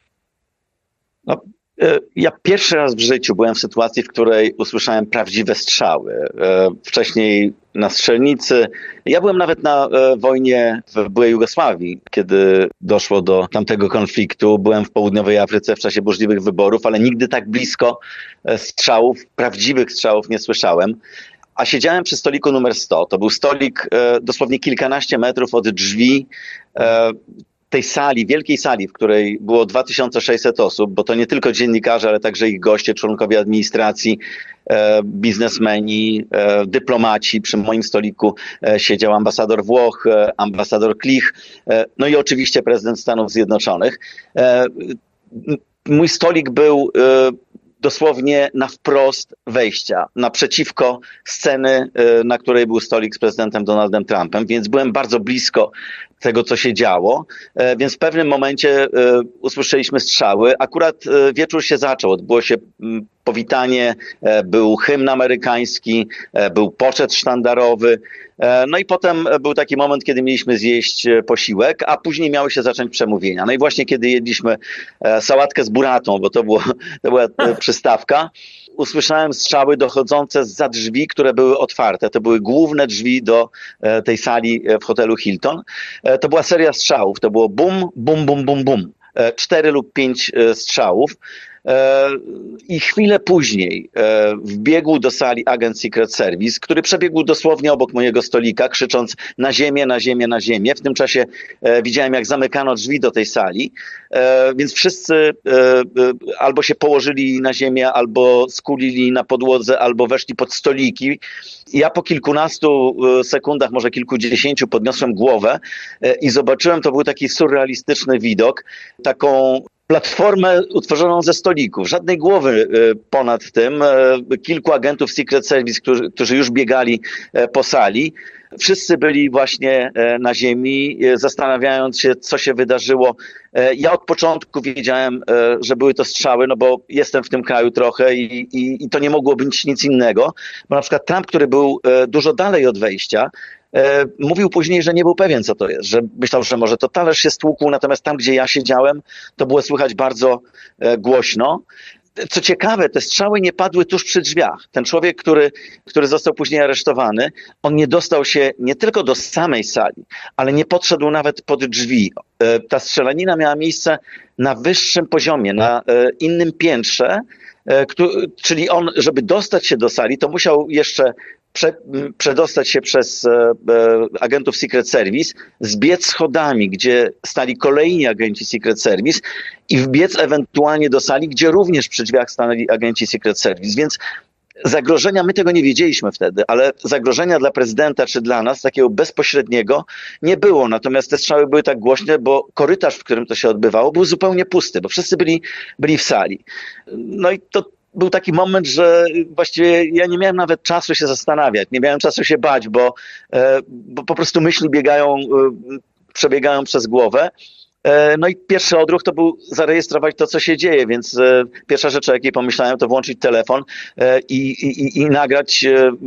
Ja pierwszy raz w życiu byłem w sytuacji, w której usłyszałem prawdziwe strzały. Wcześniej na strzelnicy. Ja byłem nawet na wojnie w byłej Jugosławii, kiedy doszło do tamtego konfliktu. Byłem w południowej Afryce w czasie burzliwych wyborów, ale nigdy tak blisko strzałów, prawdziwych strzałów nie słyszałem. A siedziałem przy stoliku numer 100. To był stolik dosłownie kilkanaście metrów od drzwi tej sali, wielkiej sali, w której było 2600 osób, bo to nie tylko dziennikarze, ale także ich goście, członkowie administracji, biznesmeni, dyplomaci. Przy moim stoliku siedział ambasador Włoch, ambasador Klich, no i oczywiście prezydent Stanów Zjednoczonych. Mój stolik był dosłownie na wprost wejścia, naprzeciwko sceny, na której był stolik z prezydentem Donaldem Trumpem, więc byłem bardzo blisko tego, co się działo, więc w pewnym momencie usłyszeliśmy strzały. Akurat wieczór się zaczął, odbyło się powitanie, był hymn amerykański, był poczet sztandarowy, no i potem był taki moment, kiedy mieliśmy zjeść posiłek, a później miały się zacząć przemówienia. No i właśnie kiedy jedliśmy sałatkę z buratą, bo to była przystawka, usłyszałem strzały dochodzące zza drzwi, które były otwarte. To były główne drzwi do tej sali w hotelu Hilton. To była seria strzałów. To było bum, bum, bum, bum, bum. 4 lub 5 strzałów. I chwilę później wbiegł do sali agent Secret Service, który przebiegł dosłownie obok mojego stolika, krzycząc na ziemię, na ziemię, na ziemię. W tym czasie widziałem, jak zamykano drzwi do tej sali, więc wszyscy albo się położyli na ziemię, albo skulili na podłodze, albo weszli pod stoliki. Ja po kilkunastu sekundach, może kilkudziesięciu, podniosłem głowę i zobaczyłem, to był taki surrealistyczny widok, taką platformę utworzoną ze stolików. Żadnej głowy ponad tym. Kilku agentów Secret Service, którzy już biegali po sali. Wszyscy byli właśnie na ziemi, zastanawiając się, co się wydarzyło. Ja od początku wiedziałem, że były to strzały, no bo jestem w tym kraju trochę i to nie mogło być nic innego. Bo na przykład Trump, który był dużo dalej od wejścia, mówił później, że nie był pewien, co to jest, że myślał, że może to talerz się stłukł, natomiast tam, gdzie ja siedziałem, to było słychać bardzo głośno. Co ciekawe, te strzały nie padły tuż przy drzwiach. Ten człowiek, który został później aresztowany, on nie dostał się nie tylko do samej sali, ale nie podszedł nawet pod drzwi. Ta strzelanina miała miejsce na wyższym poziomie, na innym piętrze, czyli on, żeby dostać się do sali, to musiał jeszcze przedostać się przez agentów Secret Service, zbiec schodami, gdzie stali kolejni agenci Secret Service i wbiec ewentualnie do sali, gdzie również przy drzwiach stanęli agenci Secret Service. Więc zagrożenia, my tego nie wiedzieliśmy wtedy, ale zagrożenia dla prezydenta czy dla nas, takiego bezpośredniego, nie było. Natomiast te strzały były tak głośne, bo korytarz, w którym to się odbywało, był zupełnie pusty, bo wszyscy byli w sali. No i to był taki moment, że właściwie ja nie miałem nawet czasu się zastanawiać, nie miałem czasu się bać, bo po prostu myśli przebiegają przez głowę. No i pierwszy odruch to był zarejestrować to, co się dzieje, więc pierwsza rzecz, o jakiej pomyślałem, to włączyć telefon i nagrać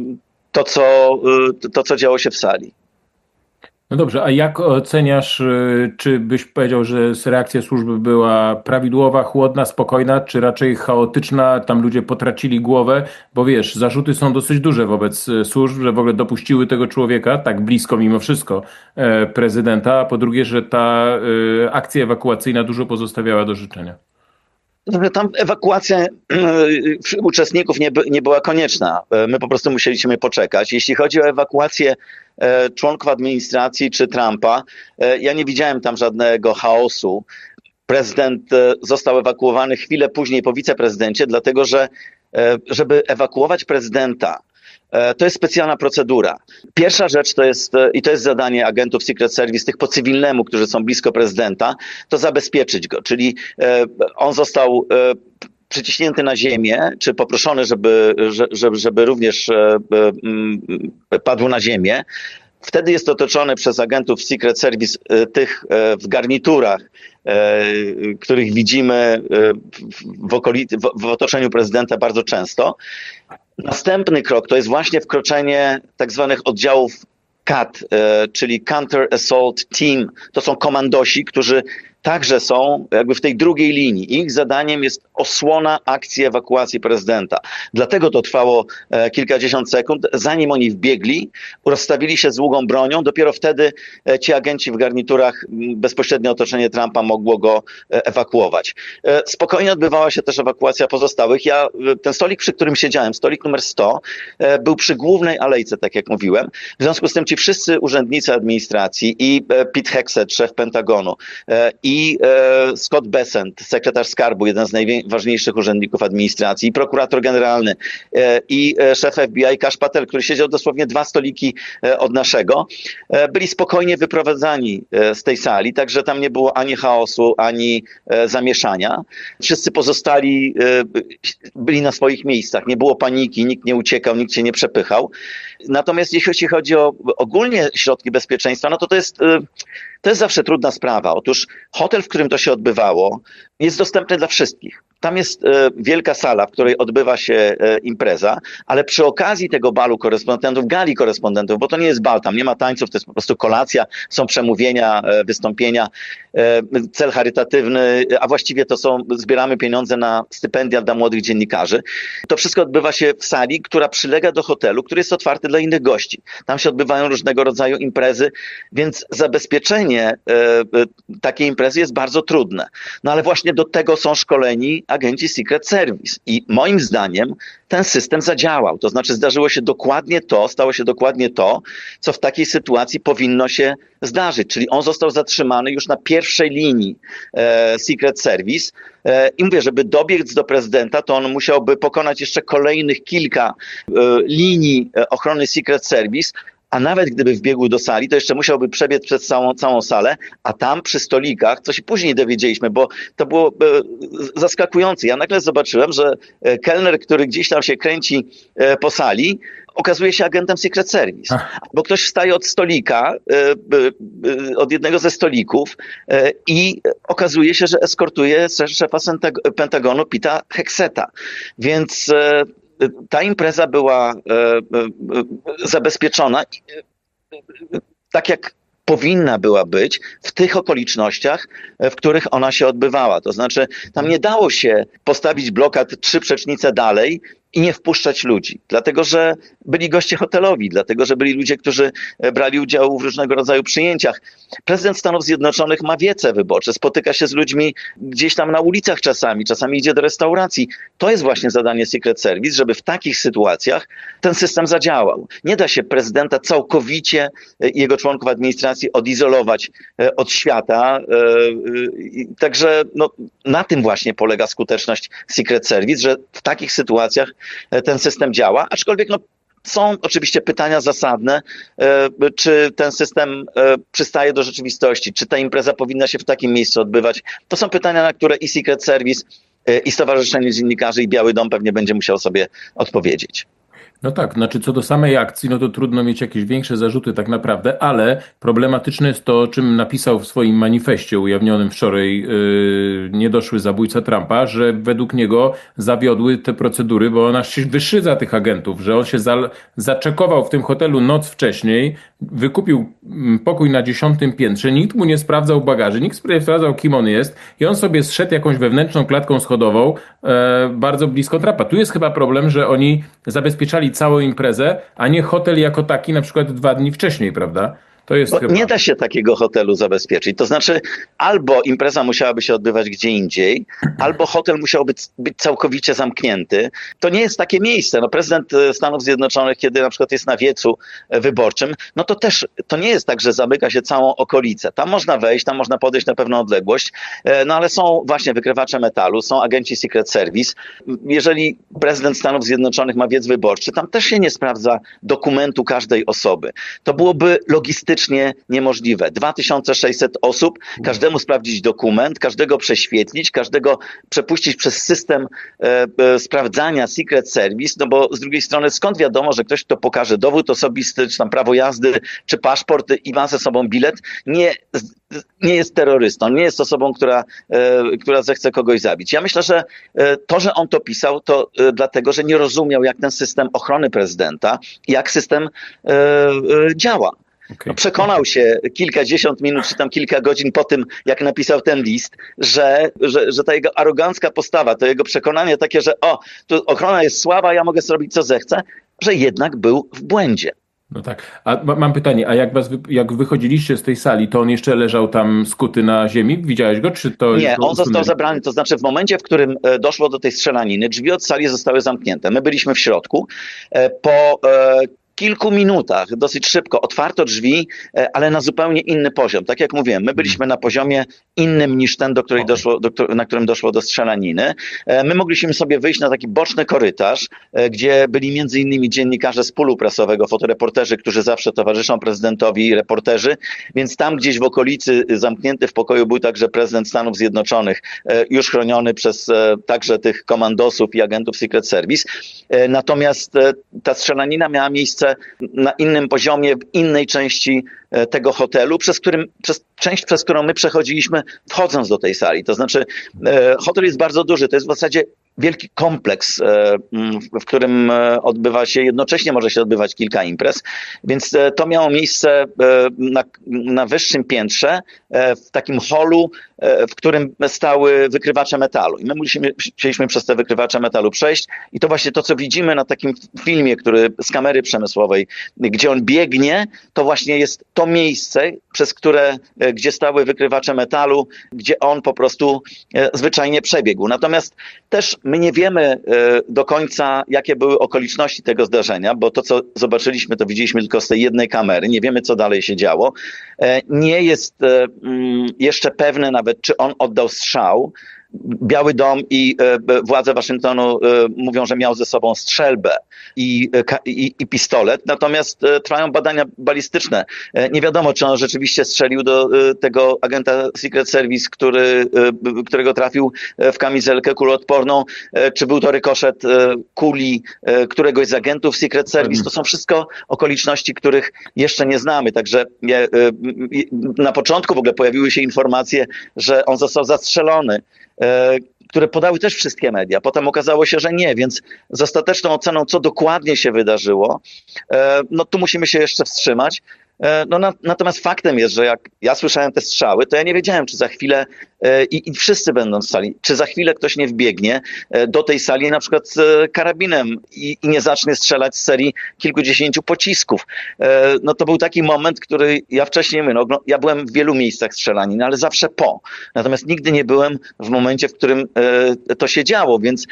to, co działo się w sali. No dobrze, a jak oceniasz, czy byś powiedział, że reakcja służby była prawidłowa, chłodna, spokojna, czy raczej chaotyczna, tam ludzie potracili głowę, bo wiesz, zarzuty są dosyć duże wobec służb, że w ogóle dopuściły tego człowieka tak blisko mimo wszystko prezydenta, a po drugie, że ta akcja ewakuacyjna dużo pozostawiała do życzenia. Tam ewakuacja uczestników nie była konieczna. My po prostu musieliśmy poczekać. Jeśli chodzi o ewakuację członków administracji czy Trumpa, ja nie widziałem tam żadnego chaosu. Prezydent został ewakuowany chwilę później po wiceprezydencie, dlatego że żeby ewakuować prezydenta, to jest specjalna procedura. Pierwsza rzecz to jest zadanie agentów Secret Service, tych po cywilnemu, którzy są blisko prezydenta, to zabezpieczyć go. Czyli on został przyciśnięty na ziemię, czy poproszony, żeby również padł na ziemię. Wtedy jest otoczony przez agentów Secret Service, tych w garniturach, których widzimy w otoczeniu prezydenta bardzo często. Następny krok to jest właśnie wkroczenie tak zwanych oddziałów CAT, czyli Counter Assault Team. To są komandosi, którzy także są jakby w tej drugiej linii. Ich zadaniem jest osłona akcji ewakuacji prezydenta. Dlatego to trwało kilkadziesiąt sekund. Zanim oni wbiegli, rozstawili się z długą bronią. Dopiero wtedy ci agenci w garniturach, bezpośrednie otoczenie Trumpa mogło go ewakuować. Spokojnie odbywała się też ewakuacja pozostałych. Ten stolik, przy którym siedziałem, stolik numer 100, był przy głównej alejce, tak jak mówiłem. W związku z tym ci wszyscy urzędnicy administracji i Pete Hegseth, szef Pentagonu, i i Scott Bessent, sekretarz skarbu, jeden z najważniejszych urzędników administracji, i prokurator generalny, i szef FBI Kash Patel, który siedział dosłownie 2 stoliki od naszego, byli spokojnie wyprowadzani z tej sali, także tam nie było ani chaosu, ani zamieszania. Wszyscy pozostali byli na swoich miejscach, nie było paniki, nikt nie uciekał, nikt się nie przepychał. Natomiast jeśli chodzi o ogólnie środki bezpieczeństwa, no to jest zawsze trudna sprawa. Otóż hotel, w którym to się odbywało, jest dostępny dla wszystkich. Tam jest wielka sala, w której odbywa się impreza, ale przy okazji tego balu korespondentów, gali korespondentów, bo to nie jest bal, tam nie ma tańców, to jest po prostu kolacja, są przemówienia, wystąpienia, cel charytatywny, a właściwie zbieramy pieniądze na stypendia dla młodych dziennikarzy. To wszystko odbywa się w sali, która przylega do hotelu, który jest otwarty dla innych gości. Tam się odbywają różnego rodzaju imprezy, więc zabezpieczenie takiej imprezy jest bardzo trudne. No ale właśnie do tego są szkoleni agenci Secret Service i moim zdaniem ten system zadziałał. To znaczy stało się dokładnie to, co w takiej sytuacji powinno się zdarzyć. Czyli on został zatrzymany już na pierwszej linii Secret Service i mówię, żeby dobiec do prezydenta, to on musiałby pokonać jeszcze kolejnych kilka linii ochrony Secret Service, a nawet gdyby wbiegł do sali, to jeszcze musiałby przebiec przez całą salę, a tam przy stolikach, co się później dowiedzieliśmy, bo to było zaskakujące. Ja nagle zobaczyłem, że kelner, który gdzieś tam się kręci po sali, okazuje się agentem Secret Service. Bo ktoś wstaje od stolika, od jednego ze stolików i okazuje się, że eskortuje szefa Pentagonu Pita Hegseta. Więc ta impreza była zabezpieczona tak, jak powinna była być w tych okolicznościach, w których ona się odbywała. To znaczy, tam nie dało się postawić blokad 3 przecznice dalej i nie wpuszczać ludzi. Dlatego, że byli goście hotelowi, dlatego, że byli ludzie, którzy brali udział w różnego rodzaju przyjęciach. Prezydent Stanów Zjednoczonych ma wiece wyborcze, spotyka się z ludźmi gdzieś tam na ulicach czasami idzie do restauracji. To jest właśnie zadanie Secret Service, żeby w takich sytuacjach ten system zadziałał. Nie da się prezydenta całkowicie i jego członków administracji odizolować od świata. Także na tym właśnie polega skuteczność Secret Service, że w takich sytuacjach ten system działa, aczkolwiek są oczywiście pytania zasadne, czy ten system przystaje do rzeczywistości, czy ta impreza powinna się w takim miejscu odbywać. To są pytania, na które i Secret Service, i Stowarzyszenie Dziennikarzy, i Biały Dom pewnie będzie musiał sobie odpowiedzieć. No tak, znaczy co do samej akcji, no to trudno mieć jakieś większe zarzuty tak naprawdę, ale problematyczne jest to, o czym napisał w swoim manifestie ujawnionym wczoraj niedoszły zabójca Trumpa, że według niego zawiodły te procedury, bo on aż się wyszydza tych agentów, że on się zaczekował w tym hotelu noc wcześniej, wykupił pokój na 10. piętrze, nikt mu nie sprawdzał bagaży, nikt nie sprawdzał, kim on jest i on sobie zszedł jakąś wewnętrzną klatką schodową bardzo blisko Trumpa. Tu jest chyba problem, że oni zabezpieczali całą imprezę, a nie hotel jako taki na przykład 2 dni wcześniej, prawda? To jest chyba... Nie da się takiego hotelu zabezpieczyć. To znaczy, albo impreza musiałaby się odbywać gdzie indziej, albo hotel musiał być całkowicie zamknięty. To nie jest takie miejsce. Prezydent Stanów Zjednoczonych, kiedy na przykład jest na wiecu wyborczym, to też to nie jest tak, że zamyka się całą okolicę. Tam można wejść, tam można podejść na pewną odległość, ale są właśnie wykrywacze metalu, są agenci Secret Service. Jeżeli prezydent Stanów Zjednoczonych ma wiec wyborczy, tam też się nie sprawdza dokumentu każdej osoby. To byłoby logistycznie niemożliwe. 2600 osób, każdemu sprawdzić dokument, każdego prześwietlić, każdego przepuścić przez system sprawdzania Secret Service, bo z drugiej strony skąd wiadomo, że ktoś, kto pokaże dowód osobisty, czy tam prawo jazdy, czy paszport i ma ze sobą bilet, nie jest terrorystą, nie jest osobą, która zechce kogoś zabić. Ja myślę, że to, że on to pisał, to dlatego, że nie rozumiał, jak ten system ochrony prezydenta, jak system działa. Okay. Przekonał się kilkadziesiąt minut, czy tam kilka godzin po tym, jak napisał ten list, że ta jego arogancka postawa, to jego przekonanie takie, że tu ochrona jest słaba, ja mogę zrobić co zechcę, że jednak był w błędzie. No tak. A mam pytanie, a jak wychodziliście z tej sali, to on jeszcze leżał tam skuty na ziemi? Widziałeś go, czy to... Nie, on został zabrany, to znaczy w momencie, w którym doszło do tej strzelaniny, drzwi od sali zostały zamknięte. My byliśmy w środku. Po kilku minutach, dosyć szybko otwarto drzwi, ale na zupełnie inny poziom. Tak jak mówiłem, my byliśmy na poziomie innym niż ten, na którym doszło do strzelaniny. My mogliśmy sobie wyjść na taki boczny korytarz, gdzie byli między innymi dziennikarze z pulu prasowego, fotoreporterzy, którzy zawsze towarzyszą prezydentowi, reporterzy, więc tam gdzieś w okolicy, zamknięty w pokoju, był także prezydent Stanów Zjednoczonych, już chroniony przez także tych komandosów i agentów Secret Service. Natomiast ta strzelanina miała miejsce na innym poziomie, w innej części tego hotelu, przez którą my przechodziliśmy, wchodząc do tej sali. To znaczy, hotel jest bardzo duży, to jest w zasadzie wielki kompleks, w którym jednocześnie może się odbywać kilka imprez, więc to miało miejsce na wyższym piętrze, w takim holu, w którym stały wykrywacze metalu. I my musieliśmy przez te wykrywacze metalu przejść i to właśnie to, co widzimy na takim filmie, z kamery przemysłowej, gdzie on biegnie, to właśnie jest to miejsce, gdzie stały wykrywacze metalu, gdzie on po prostu zwyczajnie przebiegł. Natomiast też my nie wiemy do końca, jakie były okoliczności tego zdarzenia, bo to, co zobaczyliśmy, to widzieliśmy tylko z tej jednej kamery. Nie wiemy, co dalej się działo. Nie jest jeszcze pewne nawet, czy on oddał strzał. Biały Dom i władze Waszyngtonu mówią, że miał ze sobą strzelbę i pistolet, natomiast trwają badania balistyczne. Nie wiadomo, czy on rzeczywiście strzelił do tego agenta Secret Service, którego trafił w kamizelkę kuloodporną, czy był to rykoszet kuli któregoś z agentów Secret Service. To są wszystko okoliczności, których jeszcze nie znamy. Także na początku w ogóle pojawiły się informacje, że on został zastrzelony, które podały też wszystkie media. Potem okazało się, że nie, więc z ostateczną oceną, co dokładnie się wydarzyło, no tu musimy się jeszcze wstrzymać. Natomiast faktem jest, że jak ja słyszałem te strzały, to ja nie wiedziałem, czy za chwilę i wszyscy będą w sali, czy za chwilę ktoś nie wbiegnie do tej sali na przykład z karabinem i nie zacznie strzelać z serii kilkudziesięciu pocisków. No to był taki moment, który ja wcześniej ja byłem w wielu miejscach strzelanin, ale zawsze po. Natomiast nigdy nie byłem w momencie, w którym to się działo, więc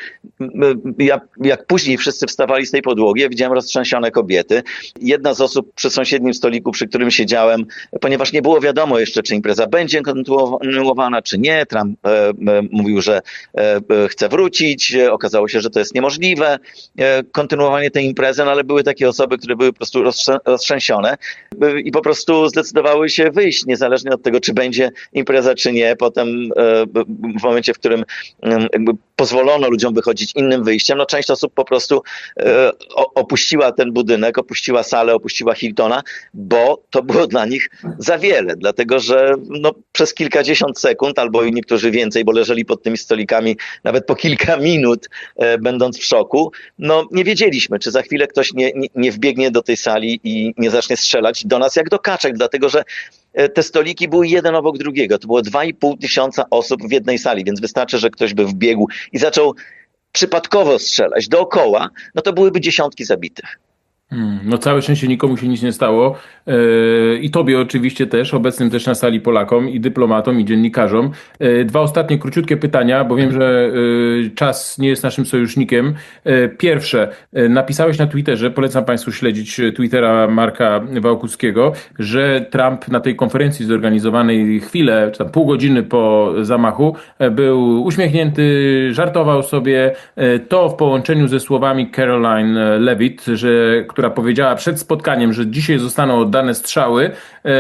jak później wszyscy wstawali z tej podłogi, ja widziałem roztrzęsione kobiety. Jedna z osób przy sąsiednim stoliku, przy którym siedziałem, ponieważ nie było wiadomo jeszcze, czy impreza będzie kontynuowana, czy nie. Trump mówił, że chce wrócić. Okazało się, że to jest niemożliwe, kontynuowanie tej imprezy, no ale były takie osoby, które były po prostu roztrzęsione i po prostu zdecydowały się wyjść, niezależnie od tego, czy będzie impreza, czy nie. Potem w momencie, w którym jakby pozwolono ludziom wychodzić innym wyjściem, no część osób po prostu opuściła ten budynek, opuściła salę, opuściła Hiltona, bo to było dla nich za wiele, dlatego że przez kilkadziesiąt sekund, albo i niektórzy więcej, bo leżeli pod tymi stolikami nawet po kilka minut, będąc w szoku, nie wiedzieliśmy, czy za chwilę ktoś nie wbiegnie do tej sali i nie zacznie strzelać do nas jak do kaczek, dlatego że te stoliki były jeden obok drugiego. To było 2500 osób w jednej sali, więc wystarczy, że ktoś by wbiegł i zaczął przypadkowo strzelać dookoła, to byłyby dziesiątki zabitych. No całe szczęście nikomu się nic nie stało i tobie oczywiście też, obecnym też na sali Polakom i dyplomatom i dziennikarzom. Dwa ostatnie króciutkie pytania, bo wiem, że czas nie jest naszym sojusznikiem. Pierwsze, napisałeś na Twitterze, polecam Państwu śledzić Twittera Marka Wałkuskiego, że Trump na tej konferencji zorganizowanej chwilę, czy tam pół godziny po zamachu, był uśmiechnięty, żartował sobie. To w połączeniu ze słowami Caroline Levitt, która powiedziała przed spotkaniem, że dzisiaj zostaną oddane strzały,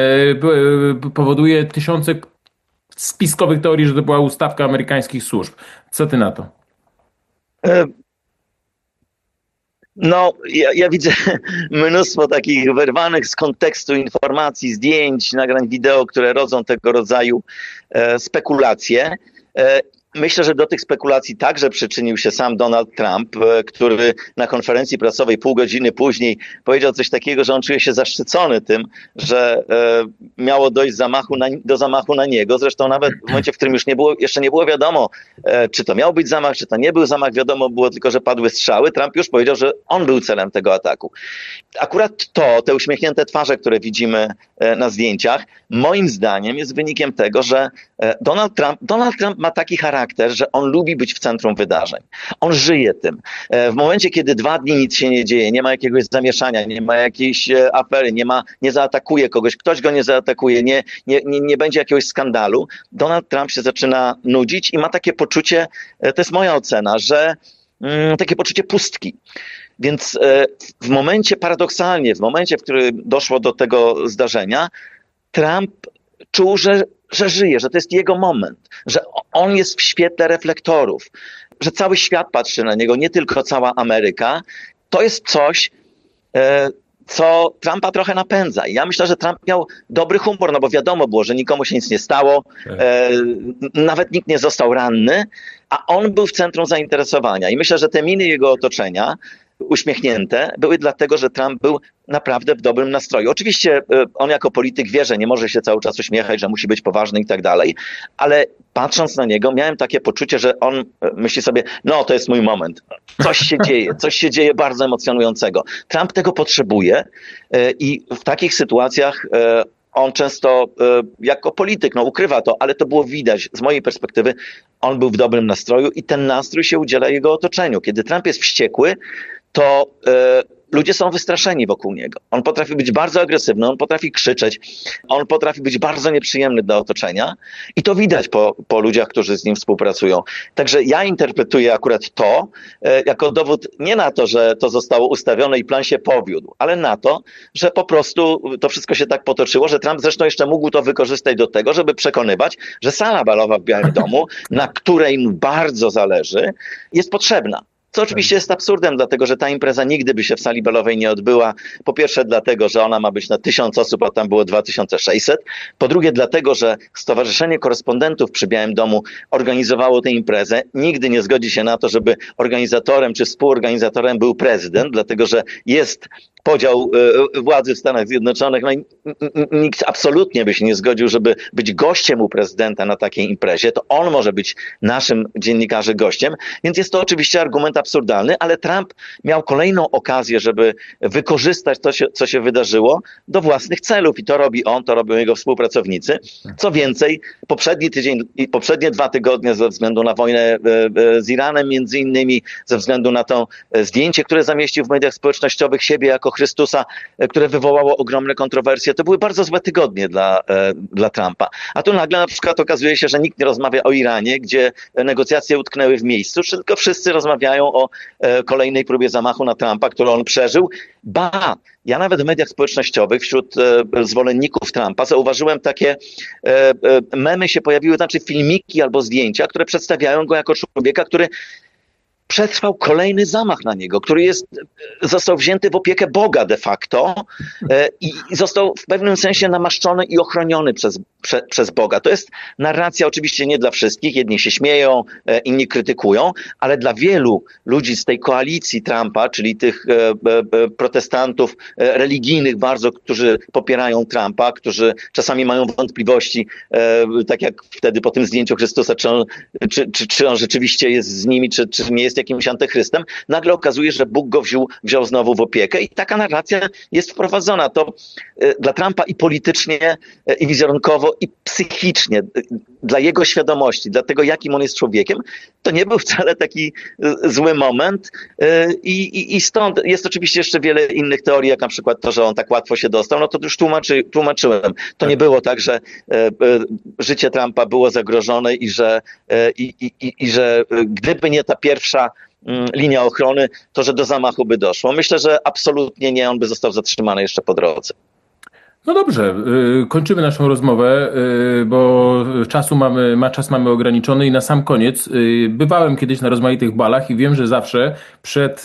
powoduje tysiące spiskowych teorii, że to była ustawka amerykańskich służb. Co ty na to? Ja widzę mnóstwo takich wyrwanych z kontekstu informacji, zdjęć, nagrań wideo, które rodzą tego rodzaju spekulacje. Myślę, że do tych spekulacji także przyczynił się sam Donald Trump, który na konferencji prasowej pół godziny później powiedział coś takiego, że on czuje się zaszczycony tym, że miało dojść do zamachu na niego. Zresztą nawet w momencie, w którym jeszcze nie było wiadomo, czy to miał być zamach, czy to nie był zamach, wiadomo było tylko, że padły strzały. Trump już powiedział, że on był celem tego ataku. akurat te uśmiechnięte twarze, które widzimy na zdjęciach, moim zdaniem jest wynikiem tego, że Donald Trump ma taki charakter, że on lubi być w centrum wydarzeń. On żyje tym. W momencie, kiedy 2 dni nic się nie dzieje, nie ma jakiegoś zamieszania, nie ma jakiejś afery, nie zaatakuje kogoś, ktoś go nie zaatakuje, nie będzie jakiegoś skandalu, Donald Trump się zaczyna nudzić i ma takie poczucie, to jest moja ocena, że takie poczucie pustki. Więc paradoksalnie, w momencie, w którym doszło do tego zdarzenia, Trump czuł, że żyje, że to jest jego moment, że on jest w świetle reflektorów, że cały świat patrzy na niego, nie tylko cała Ameryka. To jest coś, co Trumpa trochę napędza. I ja myślę, że Trump miał dobry humor, no bo wiadomo było, że nikomu się nic nie stało, nawet nikt nie został ranny, a on był w centrum zainteresowania. I myślę, że te miny jego otoczenia, uśmiechnięte, były dlatego, że Trump był naprawdę w dobrym nastroju. Oczywiście on jako polityk wie, że nie może się cały czas uśmiechać, że musi być poważny i tak dalej, ale patrząc na niego miałem takie poczucie, że on myśli sobie, no to jest mój moment. Coś się dzieje bardzo emocjonującego. Trump tego potrzebuje i w takich sytuacjach on często jako polityk ukrywa to, ale to było widać z mojej perspektywy. On był w dobrym nastroju i ten nastrój się udziela jego otoczeniu. Kiedy Trump jest wściekły, to ludzie są wystraszeni wokół niego. On potrafi być bardzo agresywny, on potrafi krzyczeć, on potrafi być bardzo nieprzyjemny dla otoczenia i to widać po ludziach, którzy z nim współpracują. Także ja interpretuję akurat to jako dowód nie na to, że to zostało ustawione i plan się powiódł, ale na to, że po prostu to wszystko się tak potoczyło, że Trump zresztą jeszcze mógł to wykorzystać do tego, żeby przekonywać, że sala balowa w Białym Domu, na której mu bardzo zależy, jest potrzebna. Co oczywiście jest absurdem, dlatego że ta impreza nigdy by się w sali balowej nie odbyła. Po pierwsze dlatego, że ona ma być na 1000 osób, a tam było 2600. Po drugie dlatego, że Stowarzyszenie Korespondentów przy Białym Domu organizowało tę imprezę. Nigdy nie zgodzi się na to, żeby organizatorem czy współorganizatorem był prezydent, dlatego że jest podział władzy w Stanach Zjednoczonych. No i nikt absolutnie by się nie zgodził, żeby być gościem u prezydenta na takiej imprezie. To on może być naszym dziennikarzem gościem, więc jest to oczywiście argument absurdalny, ale Trump miał kolejną okazję, żeby wykorzystać to, co się wydarzyło do własnych celów i to robi on, to robią jego współpracownicy. Co więcej, poprzedni tydzień i poprzednie 2 tygodnie ze względu na wojnę z Iranem między innymi, ze względu na to zdjęcie, które zamieścił w mediach społecznościowych siebie jako Chrystusa, które wywołało ogromne kontrowersje, to były bardzo złe tygodnie dla Trumpa. A tu nagle na przykład okazuje się, że nikt nie rozmawia o Iranie, gdzie negocjacje utknęły w miejscu, tylko wszyscy rozmawiają o kolejnej próbie zamachu na Trumpa, którą on przeżył. Ja nawet w mediach społecznościowych wśród zwolenników Trumpa zauważyłem takie memy się pojawiły, znaczy filmiki albo zdjęcia, które przedstawiają go jako człowieka, który przetrwał kolejny zamach na niego, który został wzięty w opiekę Boga de facto i został w pewnym sensie namaszczony i ochroniony przez Boga. To jest narracja oczywiście nie dla wszystkich, jedni się śmieją, inni krytykują, ale dla wielu ludzi z tej koalicji Trumpa, czyli tych protestantów religijnych bardzo, którzy popierają Trumpa, którzy czasami mają wątpliwości, tak jak wtedy po tym zdjęciu Chrystusa, czy on rzeczywiście jest z nimi, czy nie jest jakimś antychrystem, nagle okazuje, że Bóg go wziął znowu w opiekę i taka narracja jest wprowadzona. To dla Trumpa i politycznie, i wizerunkowo, i psychicznie, dla jego świadomości, dla tego, jakim on jest człowiekiem, to nie był wcale taki zły moment i stąd jest oczywiście jeszcze wiele innych teorii, jak na przykład to, że on tak łatwo się dostał, no to już tłumaczyłem. To nie było tak, że życie Trumpa było zagrożone i że gdyby nie ta pierwsza linia ochrony, to że do zamachu by doszło. Myślę, że absolutnie nie, on by został zatrzymany jeszcze po drodze. No dobrze, kończymy naszą rozmowę, bo czas mamy ograniczony i na sam koniec, bywałem kiedyś na rozmaitych balach i wiem, że zawsze przed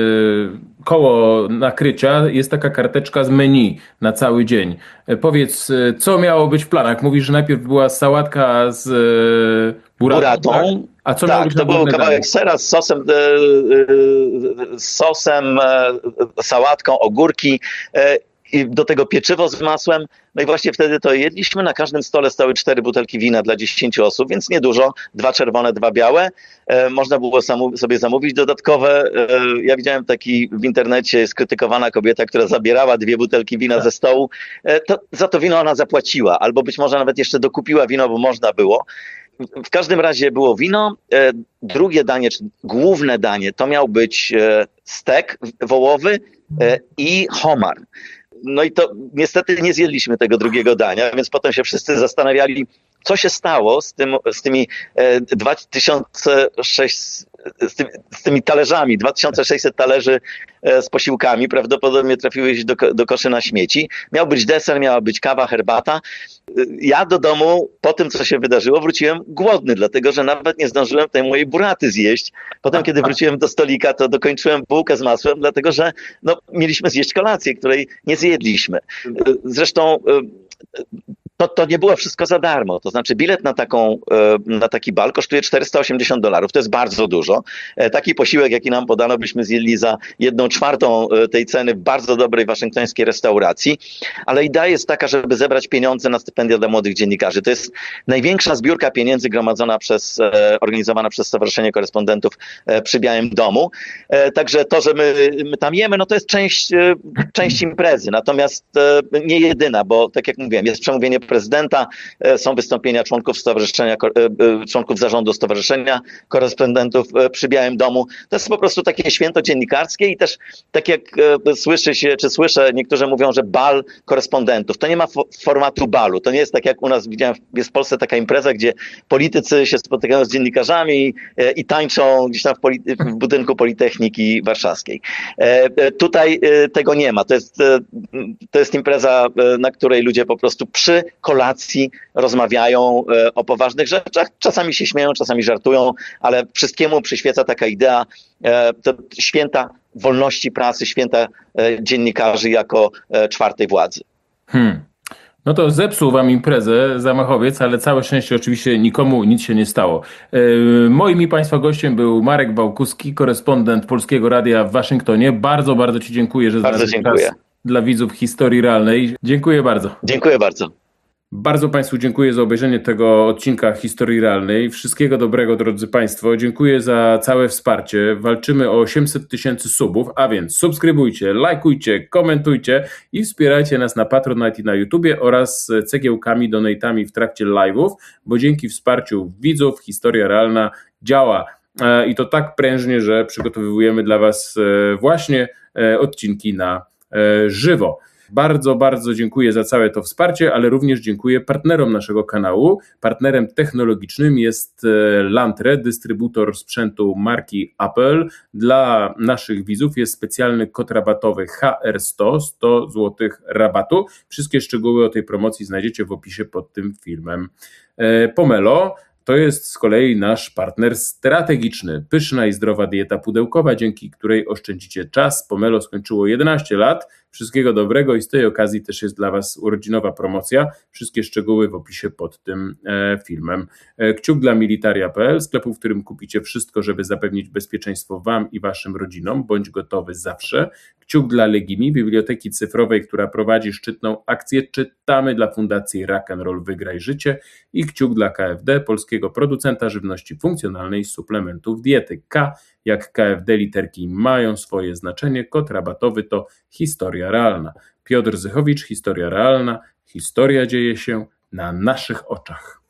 koło nakrycia jest taka karteczka z menu na cały dzień. Powiedz, co miało być w planach? Mówisz, że najpierw była sałatka z buratą, tak? A co miało być to był kawałek sera z sosem, sałatką, ogórki. i do tego pieczywo z masłem. No i właśnie wtedy to jedliśmy. Na każdym stole stały 4 butelki wina dla 10 osób, więc niedużo. 2 czerwone, 2 białe. Można było sobie zamówić dodatkowe. Ja widziałem taki w internecie skrytykowana kobieta, która zabierała 2 butelki wina ze stołu. Za to wino ona zapłaciła, albo być może nawet jeszcze dokupiła wino, bo można było. W każdym razie było wino. Drugie danie, czy główne danie, to miał być stek wołowy i homar. No i to niestety nie zjedliśmy tego drugiego dania, więc potem się wszyscy zastanawiali, co się stało z tymi 2600 talerzami, 2600 talerzy z posiłkami, prawdopodobnie trafiły się do koszy na śmieci. Miał być deser, miała być kawa, herbata. Ja do domu po tym, co się wydarzyło, wróciłem głodny, dlatego że nawet nie zdążyłem tej mojej buraty zjeść. Potem, kiedy wróciłem do stolika, to dokończyłem bułkę z masłem, dlatego że mieliśmy zjeść kolację, której nie zjedliśmy. Zresztą to nie było wszystko za darmo. To znaczy bilet na taki bal kosztuje $480. To jest bardzo dużo. Taki posiłek, jaki nam podano, byśmy zjedli za 1/4 tej ceny w bardzo dobrej waszyngtońskiej restauracji. Ale idea jest taka, żeby zebrać pieniądze na stypendia dla młodych dziennikarzy. To jest największa zbiórka pieniędzy organizowana przez Stowarzyszenie Korespondentów przy Białym Domu. Także to, że my tam jemy, no to jest część imprezy. Natomiast nie jedyna, bo tak jak mówiłem, jest przemówienie prezydenta, są wystąpienia członków zarządu Stowarzyszenia Korespondentów przy Białym Domu. To jest po prostu takie święto dziennikarskie i też tak jak słyszę, niektórzy mówią, że bal korespondentów. To nie ma formatu balu. To nie jest tak jak u nas, widziałem, jest w Polsce taka impreza, gdzie politycy się spotykają z dziennikarzami i tańczą gdzieś tam w budynku Politechniki Warszawskiej. Tutaj tego nie ma. To jest impreza, na której ludzie po prostu przy kolacji rozmawiają o poważnych rzeczach. Czasami się śmieją, czasami żartują, ale wszystkiemu przyświeca taka idea to święta wolności prasy, święta dziennikarzy jako czwartej władzy. No to zepsuł wam imprezę zamachowiec, ale całe szczęście oczywiście nikomu nic się nie stało. Moim i państwa gościem był Marek Bałkuski, korespondent Polskiego Radia w Waszyngtonie. Bardzo, bardzo ci dziękuję, że znalazłeś czas dla widzów Historii Realnej. Dziękuję bardzo. Dziękuję bardzo. Bardzo Państwu dziękuję za obejrzenie tego odcinka Historii Realnej. Wszystkiego dobrego, drodzy Państwo. Dziękuję za całe wsparcie. Walczymy o 800 000 subów, a więc subskrybujcie, lajkujcie, komentujcie i wspierajcie nas na Patronite i na YouTubie oraz cegiełkami, donatami w trakcie live'ów, bo dzięki wsparciu widzów Historia Realna działa. I to tak prężnie, że przygotowujemy dla Was właśnie odcinki na żywo. Bardzo, bardzo dziękuję za całe to wsparcie, ale również dziękuję partnerom naszego kanału. Partnerem technologicznym jest Lantre, dystrybutor sprzętu marki Apple. Dla naszych widzów jest specjalny kod rabatowy HR100, 100 zł rabatu. Wszystkie szczegóły o tej promocji znajdziecie w opisie pod tym filmem. Pomelo to jest z kolei nasz partner strategiczny. Pyszna i zdrowa dieta pudełkowa, dzięki której oszczędzicie czas. Pomelo skończyło 11 lat. Wszystkiego dobrego i z tej okazji też jest dla Was urodzinowa promocja. Wszystkie szczegóły w opisie pod tym filmem. Kciuk dla Militaria.pl, sklepu, w którym kupicie wszystko, żeby zapewnić bezpieczeństwo Wam i Waszym rodzinom. Bądź gotowy zawsze. Kciuk dla Legimi, biblioteki cyfrowej, która prowadzi szczytną akcję Czytamy dla Fundacji Rock'n'Roll Wygraj Życie. I kciuk dla KFD, polskiego producenta żywności funkcjonalnej, suplementów diety. K jak KFD, literki mają swoje znaczenie. Kod rabatowy to Historia Realna. Piotr Zychowicz, Historia Realna. Historia dzieje się na naszych oczach.